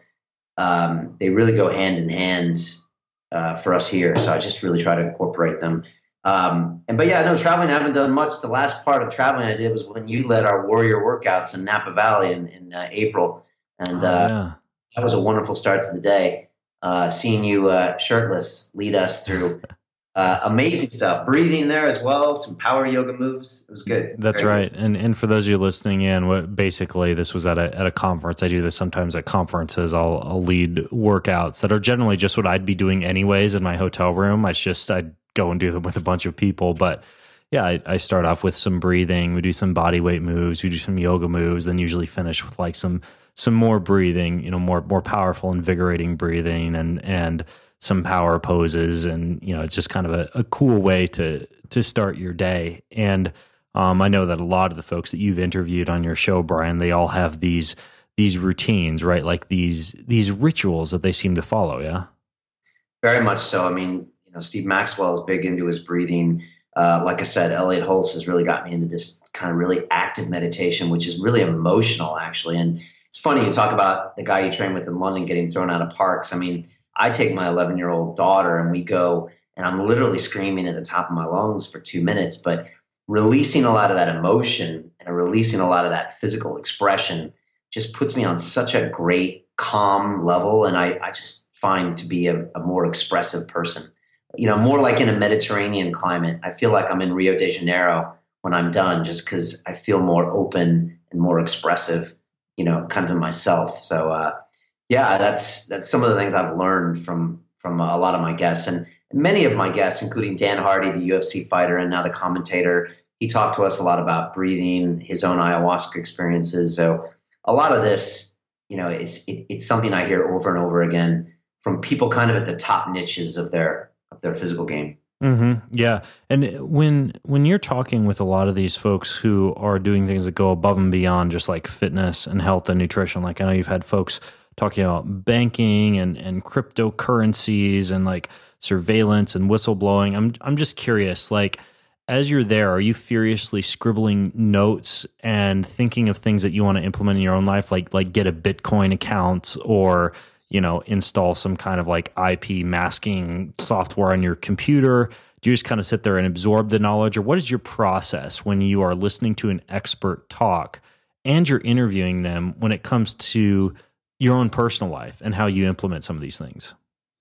um, they really go hand in hand uh, for us here. So I just really try to incorporate them. Um, and but yeah, no, traveling, I haven't done much. The last part of traveling I did was when you led our warrior workouts in Napa Valley in, in uh, April. And uh, oh, yeah. That was a wonderful start to the day. Uh, seeing you uh, shirtless lead us through Uh, amazing stuff. Breathing there as well. Some power yoga moves. It was good. That's Very right. Good. And and for those of you listening in, what basically this was at a at a conference. I do this sometimes at conferences. I'll I'll lead workouts that are generally just what I'd be doing anyways in my hotel room. I just I'd go and do them with a bunch of people. But yeah, I, I start off with some breathing. We do some body weight moves. We do some yoga moves. Then usually finish with like some some more breathing. You know, more more powerful, invigorating breathing, and and some power poses. And you know, it's just kind of a, a cool way to to start your day. And um, I know that a lot of the folks that you've interviewed on your show, Brian, they all have these these routines, right? Like these these rituals that they seem to follow. Yeah, very much so. I mean, you know, Steve Maxwell is big into his breathing. Uh, like I said, Elliot Hulse has really got me into this kind of really active meditation, which is really emotional, actually. And it's funny, you talk about the guy you train with in London getting thrown out of parks. I mean, I take my eleven-year-old daughter and we go, and I'm literally screaming at the top of my lungs for two minutes, but releasing a lot of that emotion and releasing a lot of that physical expression just puts me on such a great, calm level. And I, I just find to be a, a more expressive person. You know, more like in a Mediterranean climate. I feel like I'm in Rio de Janeiro when I'm done, just because I feel more open and more expressive, you know, kind of in myself. So, uh, yeah, that's that's some of the things I've learned from from a lot of my guests. And many of my guests, including Dan Hardy, the U F C fighter and now the commentator, he talked to us a lot about breathing, his own ayahuasca experiences. So a lot of this, you know, it's it, it's something I hear over and over again from people kind of at the top niches of their of their physical game. Mm-hmm. Yeah. And when when you're talking with a lot of these folks who are doing things that go above and beyond just like fitness and health and nutrition, like I know you've had folks talking about banking and, and cryptocurrencies and like surveillance and whistleblowing. I'm I'm just curious, like as you're there, are you furiously scribbling notes and thinking of things that you want to implement in your own life, like like get a Bitcoin account or you know, install some kind of like I P masking software on your computer? Do you just kind of sit there and absorb the knowledge? Or what is your process when you are listening to an expert talk and you're interviewing them when it comes to your own personal life and how you implement some of these things?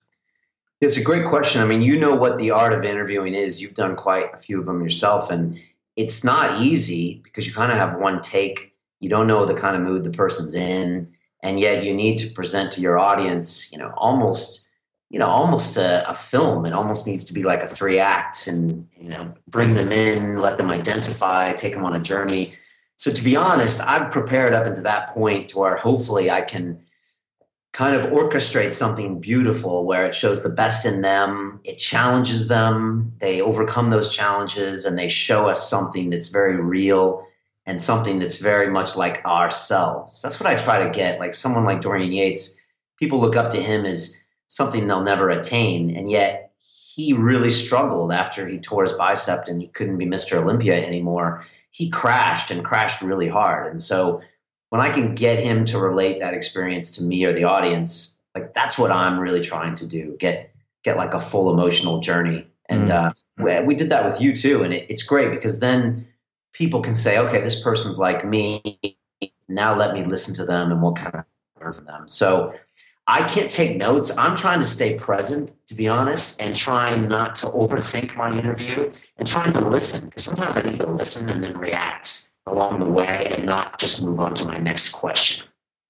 It's a great question. I mean, you know what the art of interviewing is. You've done quite a few of them yourself, and it's not easy because you kind of have one take. You don't know the kind of mood the person's in. And yet you need to present to your audience, you know, almost, you know, almost a, a film. It almost needs to be like a three acts and, you know, bring them in, let them identify, take them on a journey. So to be honest, I've prepared up into that point to where hopefully I can kind of orchestrate something beautiful where it shows the best in them. It challenges them. They overcome those challenges and they show us something that's very real and something that's very much like ourselves. That's what I try to get. Like someone like Dorian Yates, people look up to him as something they'll never attain. And yet he really struggled after he tore his bicep and he couldn't be Mister Olympia anymore. He crashed and crashed really hard. And so when I can get him to relate that experience to me or the audience, like that's what I'm really trying to do. Get, get like a full emotional journey. And mm. uh, we, we did that with you too. And it, it's great because then people can say, okay, this person's like me. Now let me listen to them and what kind of learn from them. So I can't take notes. I'm trying to stay present, to be honest, and trying not to overthink my interview and trying to listen. Because sometimes I need to listen and then react along the way and not just move on to my next question.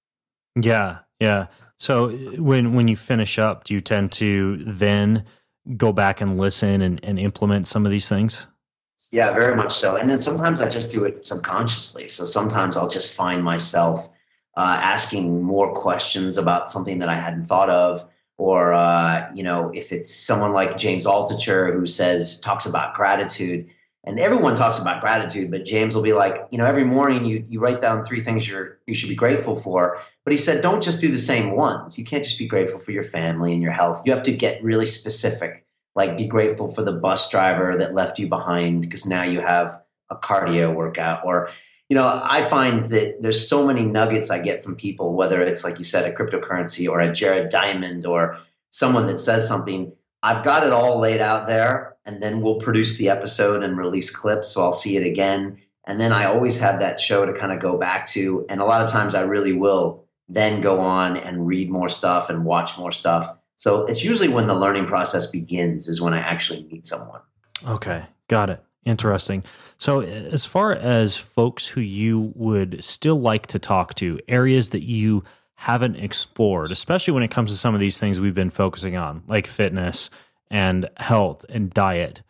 Yeah, yeah. So when when you finish up, do you tend to then go back and listen and, and implement some of these things? Yeah, very much so. And then sometimes I just do it subconsciously. So sometimes I'll just find myself uh, asking more questions about something that I hadn't thought of. Or, uh, you know, if it's someone like James Altucher who says, talks about gratitude, and everyone talks about gratitude, but James will be like, you know, every morning you, you write down three things you're, you should be grateful for. But he said, don't just do the same ones. You can't just be grateful for your family and your health. You have to get really specific. Like be grateful for the bus driver that left you behind because now you have a cardio workout. Or, you know, I find that there's so many nuggets I get from people, whether it's like you said, a cryptocurrency or a Jared Diamond or someone that says something. I've got it all laid out there and then we'll produce the episode and release clips. So I'll see it again. And then I always have that show to kind of go back to. And a lot of times I really will then go on and read more stuff and watch more stuff. So it's usually when the learning process begins is when I actually meet someone. Okay, got it. Interesting. So as far as folks who you would still like to talk to, areas that you haven't explored, especially when it comes to some of these things we've been focusing on, like fitness and health and diet,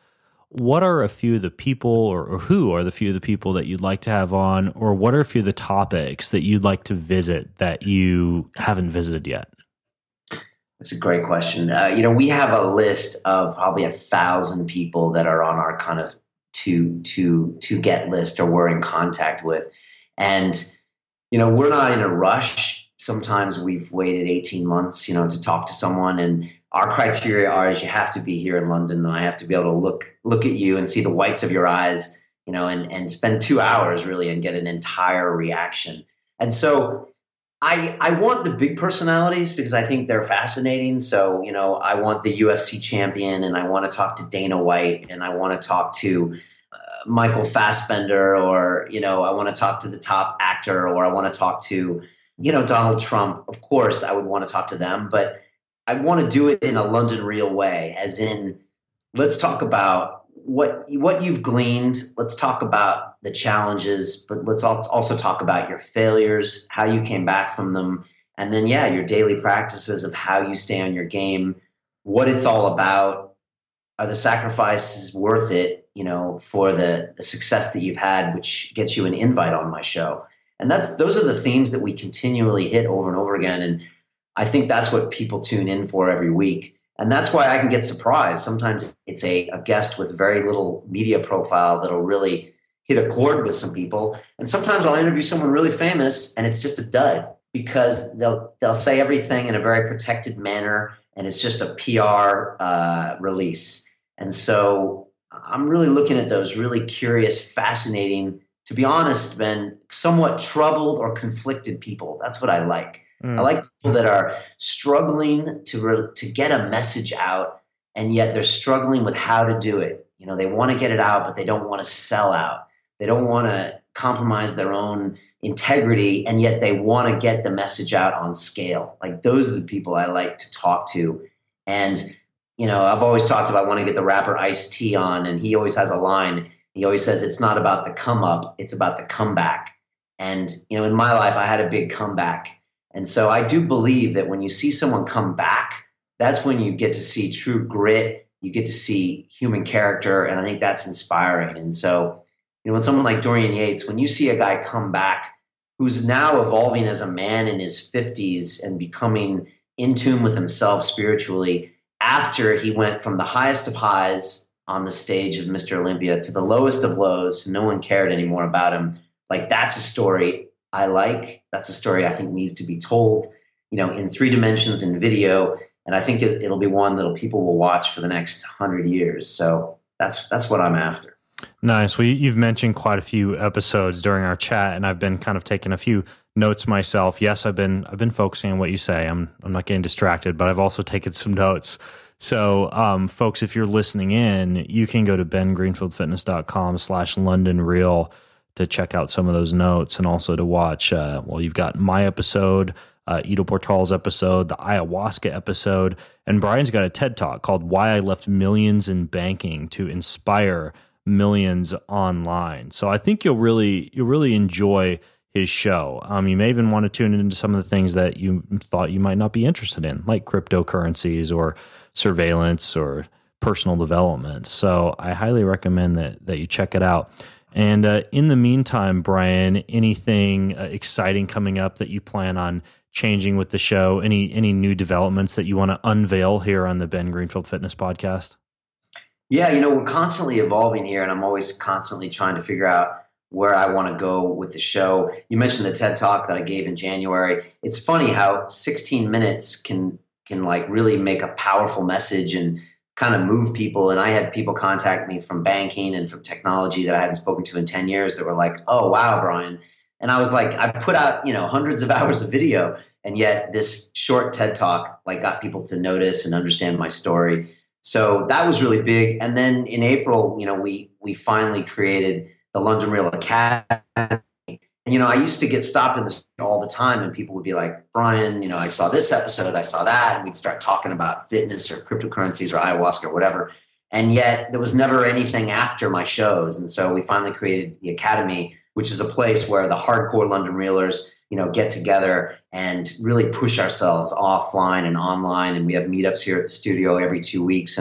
what are a few of the people or, or who are the few of the people that you'd like to have on, or what are a few of the topics that you'd like to visit that you haven't visited yet? That's a great question. Uh, you know, we have a list of probably a thousand people that are on our kind of to to to get list, or we're in contact with. And, you know, we're not in a rush. Sometimes we've waited eighteen months, you know, to talk to someone. And our criteria are is you have to be here in London, and I have to be able to look look at you and see the whites of your eyes, you know, and, and spend two hours really and get an entire reaction. And so I, I want the big personalities because I think they're fascinating. So, you know, I want the U F C champion, and I want to talk to Dana White, and I want to talk to uh, Michael Fassbender, or, you know, I want to talk to the top actor, or I want to talk to, you know, Donald Trump. Of course, I would want to talk to them, but I want to do it in a London Real way, as in, let's talk about what what you've gleaned. Let's talk about the challenges, but let's also talk about your failures, how you came back from them, and then, yeah, your daily practices of how you stay on your game, what it's all about. Are the sacrifices worth it, you know, for the, the success that you've had, which gets you an invite on my show? And that's those are the themes that we continually hit over and over again. And I think that's what people tune in for every week. And that's why I can get surprised. Sometimes it's a, a guest with very little media profile that'll really hit a chord with some people. And sometimes I'll interview someone really famous and it's just a dud, because they'll they'll say everything in a very protected manner, and it's just a P R uh, release. And so I'm really looking at those really curious, fascinating, to be honest, Ben, somewhat troubled or conflicted people. That's what I like. Mm. I like people that are struggling to re- to get a message out, and yet they're struggling with how to do it. You know, they want to get it out, but they don't want to sell out. They don't want to compromise their own integrity, and yet they want to get the message out on scale. Like, those are the people I like to talk to. And, you know, I've always talked about wanting to get the rapper Ice-T on, and he always has a line. He always says, it's not about the come up, it's about the comeback. And, you know, in my life, I had a big comeback. And so I do believe that when you see someone come back, that's when you get to see true grit. You get to see human character. And I think that's inspiring. And so, you know, with someone like Dorian Yates, when you see a guy come back who's now evolving as a man in his fifties and becoming in tune with himself spiritually, after he went from the highest of highs on the stage of Mister Olympia to the lowest of lows, no one cared anymore about him. Like, that's a story I like. That's a story I think needs to be told, you know, in three dimensions in video. And I think it, it'll be one that people will watch for the next hundred years. So that's that's what I'm after. Nice. Well, you've mentioned quite a few episodes during our chat, and I've been kind of taking a few notes myself. Yes, I've been I've been focusing on what you say. I'm I'm not getting distracted, but I've also taken some notes. So, um, folks, if you're listening in, you can go to ben greenfield fitness dot com slash London Real to check out some of those notes, and also to watch, uh, well, you've got my episode, uh, Ido Portal's episode, the ayahuasca episode, and Brian's got a TED Talk called Why I Left Millions in Banking to Inspire Millions Online. So I think you'll really, you'll really enjoy his show. Um, you may even want to tune into some of the things that you thought you might not be interested in, like cryptocurrencies or surveillance or personal development. So I highly recommend that that you check it out. And uh, in the meantime, Brian, anything uh, exciting coming up that you plan on changing with the show? Any any new developments that you want to unveil here on the Ben Greenfield Fitness Podcast? Yeah, you know, we're constantly evolving here, and I'm always constantly trying to figure out where I want to go with the show. You mentioned the TED Talk that I gave in January. It's funny how sixteen minutes can can like really make a powerful message and kind of move people. And I had people contact me from banking and from technology that I hadn't spoken to in ten years that were like, oh, wow, Brian. And I was like, I put out, you know, hundreds of hours of video, and yet this short TED Talk like got people to notice and understand my story. So that was really big. And then in April, you know, we we finally created the London Real Academy. And, you know, I used to get stopped in the street all the time, and people would be like, Brian, you know, I saw this episode, I saw that, and we'd start talking about fitness or cryptocurrencies or ayahuasca or whatever. And yet there was never anything after my shows. And so we finally created the Academy, which is a place where the hardcore London Reelers, you know, get together and really push ourselves offline and online. And we have meetups here at the studio every two weeks. And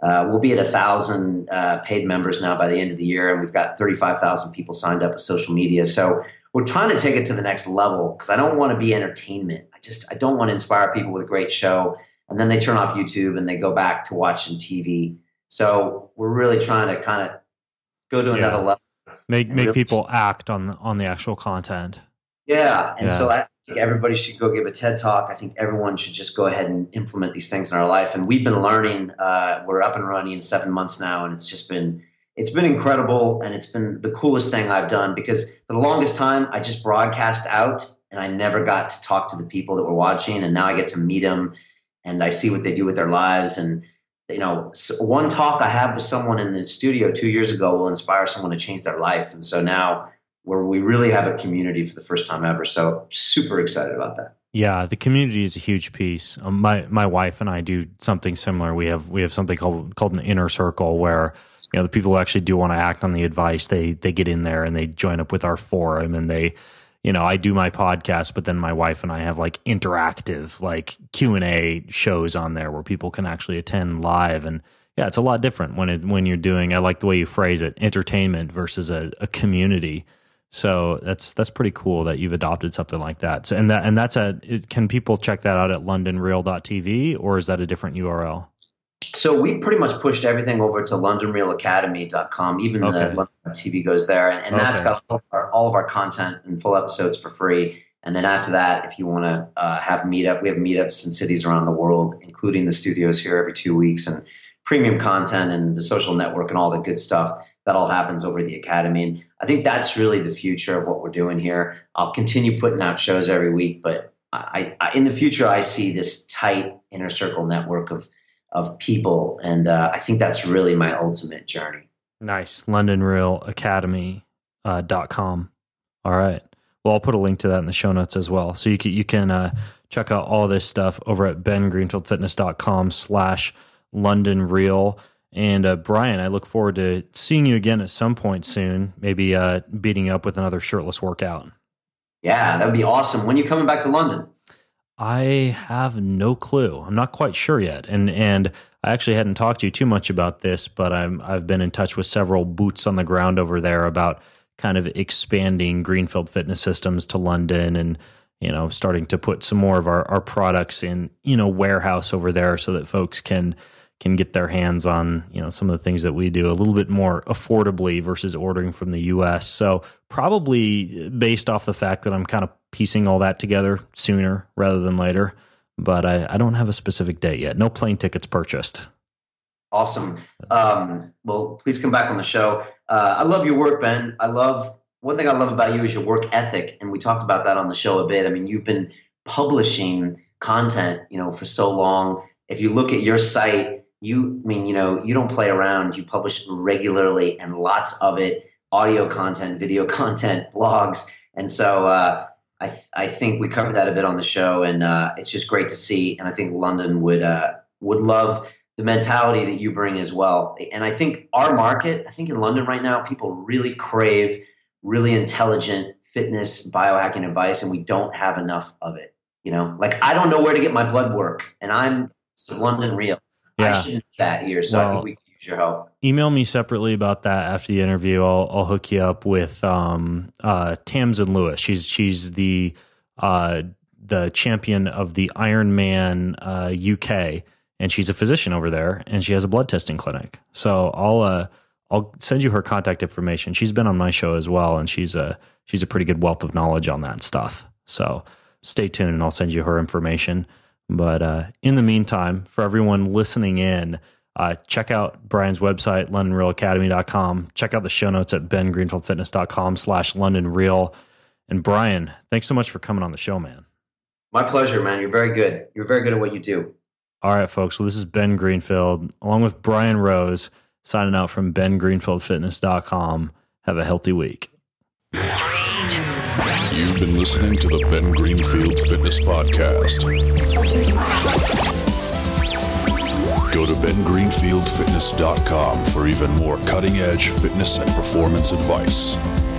Uh, we'll be at a thousand uh, paid members now by the end of the year, and we've got thirty-five thousand people signed up with social media. So we're trying to take it to the next level because I don't want to be entertainment. I just I don't want to inspire people with a great show, and then they turn off YouTube and they go back to watching T V. So we're really trying to kind of go to yeah. another level. Make make really people just, act on on the actual content. Yeah, and yeah. so I think everybody should go give a TED Talk. I think everyone should just go ahead and implement these things in our life. And we've been learning. Uh, we're up and running in seven months now, and it's just been it's been incredible, and it's been the coolest thing I've done because for the longest time I just broadcast out, and I never got to talk to the people that were watching, and now I get to meet them, and I see what they do with their lives. And you know, one talk I had with someone in the studio two years ago will inspire someone to change their life, and so now. Where we really have a community for the first time ever. So super excited about that. Yeah, the community is a huge piece. Um, my my wife and I do something similar. We have we have something called called an inner circle where you know the people who actually do want to act on the advice, they they get in there and they join up with our forum, and they you know I do my podcast, but then my wife and I have like interactive like Q and A shows on there where people can actually attend live. And yeah, it's a lot different when it when you're doing. I like the way you phrase it, entertainment versus a, a community. So that's that's pretty cool that you've adopted something like that. So, and that and that's a it, can people check that out at london real dot t v, or is that a different U R L? So we pretty much pushed everything over to london real academy dot com. Even okay. the London T V goes there, and, and okay. that's got all of, our, all of our content and full episodes for free. And then after that, if you want to uh, have meetup, we have meetups in cities around the world, including the studios here every two weeks, and premium content and the social network and all the good stuff. That all happens over the Academy. And I think that's really the future of what we're doing here. I'll continue putting out shows every week, but I, I in the future, I see this tight inner circle network of of people. And uh, I think that's really my ultimate journey. Nice. london real academy dot com. All right. Well, I'll put a link to that in the show notes as well. So you can, you can uh, check out all this stuff over at ben greenfield fitness dot com slash London Real. And uh, Brian, I look forward to seeing you again at some point soon, maybe uh, beating you up with another shirtless workout. Yeah, that would be awesome. When are you coming back to London? I have no clue. I'm not quite sure yet. And and I actually hadn't talked to you too much about this, but I'm, I've been in touch with several boots on the ground over there about kind of expanding Greenfield Fitness Systems to London and, you know, starting to put some more of our, our products in, you know, warehouse over there so that folks can can get their hands on, you know, some of the things that we do a little bit more affordably versus ordering from the U S. So probably based off the fact that I'm kind of piecing all that together sooner rather than later, but I, I don't have a specific date yet. No plane tickets purchased. Awesome. Um, well, please come back on the show. Uh, I love your work, Ben. I love, one thing I love about you is your work ethic. And we talked about that on the show a bit. I mean, you've been publishing content, you know, for so long. If you look at your site, You, I mean, you know, you don't play around. You publish regularly and lots of it, audio content, video content, blogs. And so uh, I, th- I think we covered that a bit on the show, and uh, it's just great to see. And I think London would uh, would love the mentality that you bring as well. And I think our market, I think in London right now, people really crave really intelligent fitness, biohacking advice, and we don't have enough of it. You know, like I don't know where to get my blood work, and I'm of London Real. Yeah. I shouldn't do that here, so well, I think we can use your help. Email me separately about that after the interview. I'll I'll hook you up with um, uh, Tamsin Lewis. She's she's the uh, the champion of the Ironman uh, U K, and she's a physician over there, and she has a blood testing clinic. So I'll uh, I'll send you her contact information. She's been on my show as well, and she's a she's a pretty good wealth of knowledge on that stuff. So stay tuned, and I'll send you her information. But uh, in the meantime, for everyone listening in, uh, check out Brian's website, london real academy dot com. Check out the show notes at ben greenfield fitness dot com slash London Real. And Brian, thanks so much for coming on the show, man. My pleasure, man. You're very good. You're very good at what you do. All right, folks. Well, this is Ben Greenfield, along with Brian Rose, signing out from ben greenfield fitness dot com. Have a healthy week. You've been listening to the Ben Greenfield Fitness Podcast. Go to ben greenfield fitness dot com for even more cutting-edge fitness and performance advice.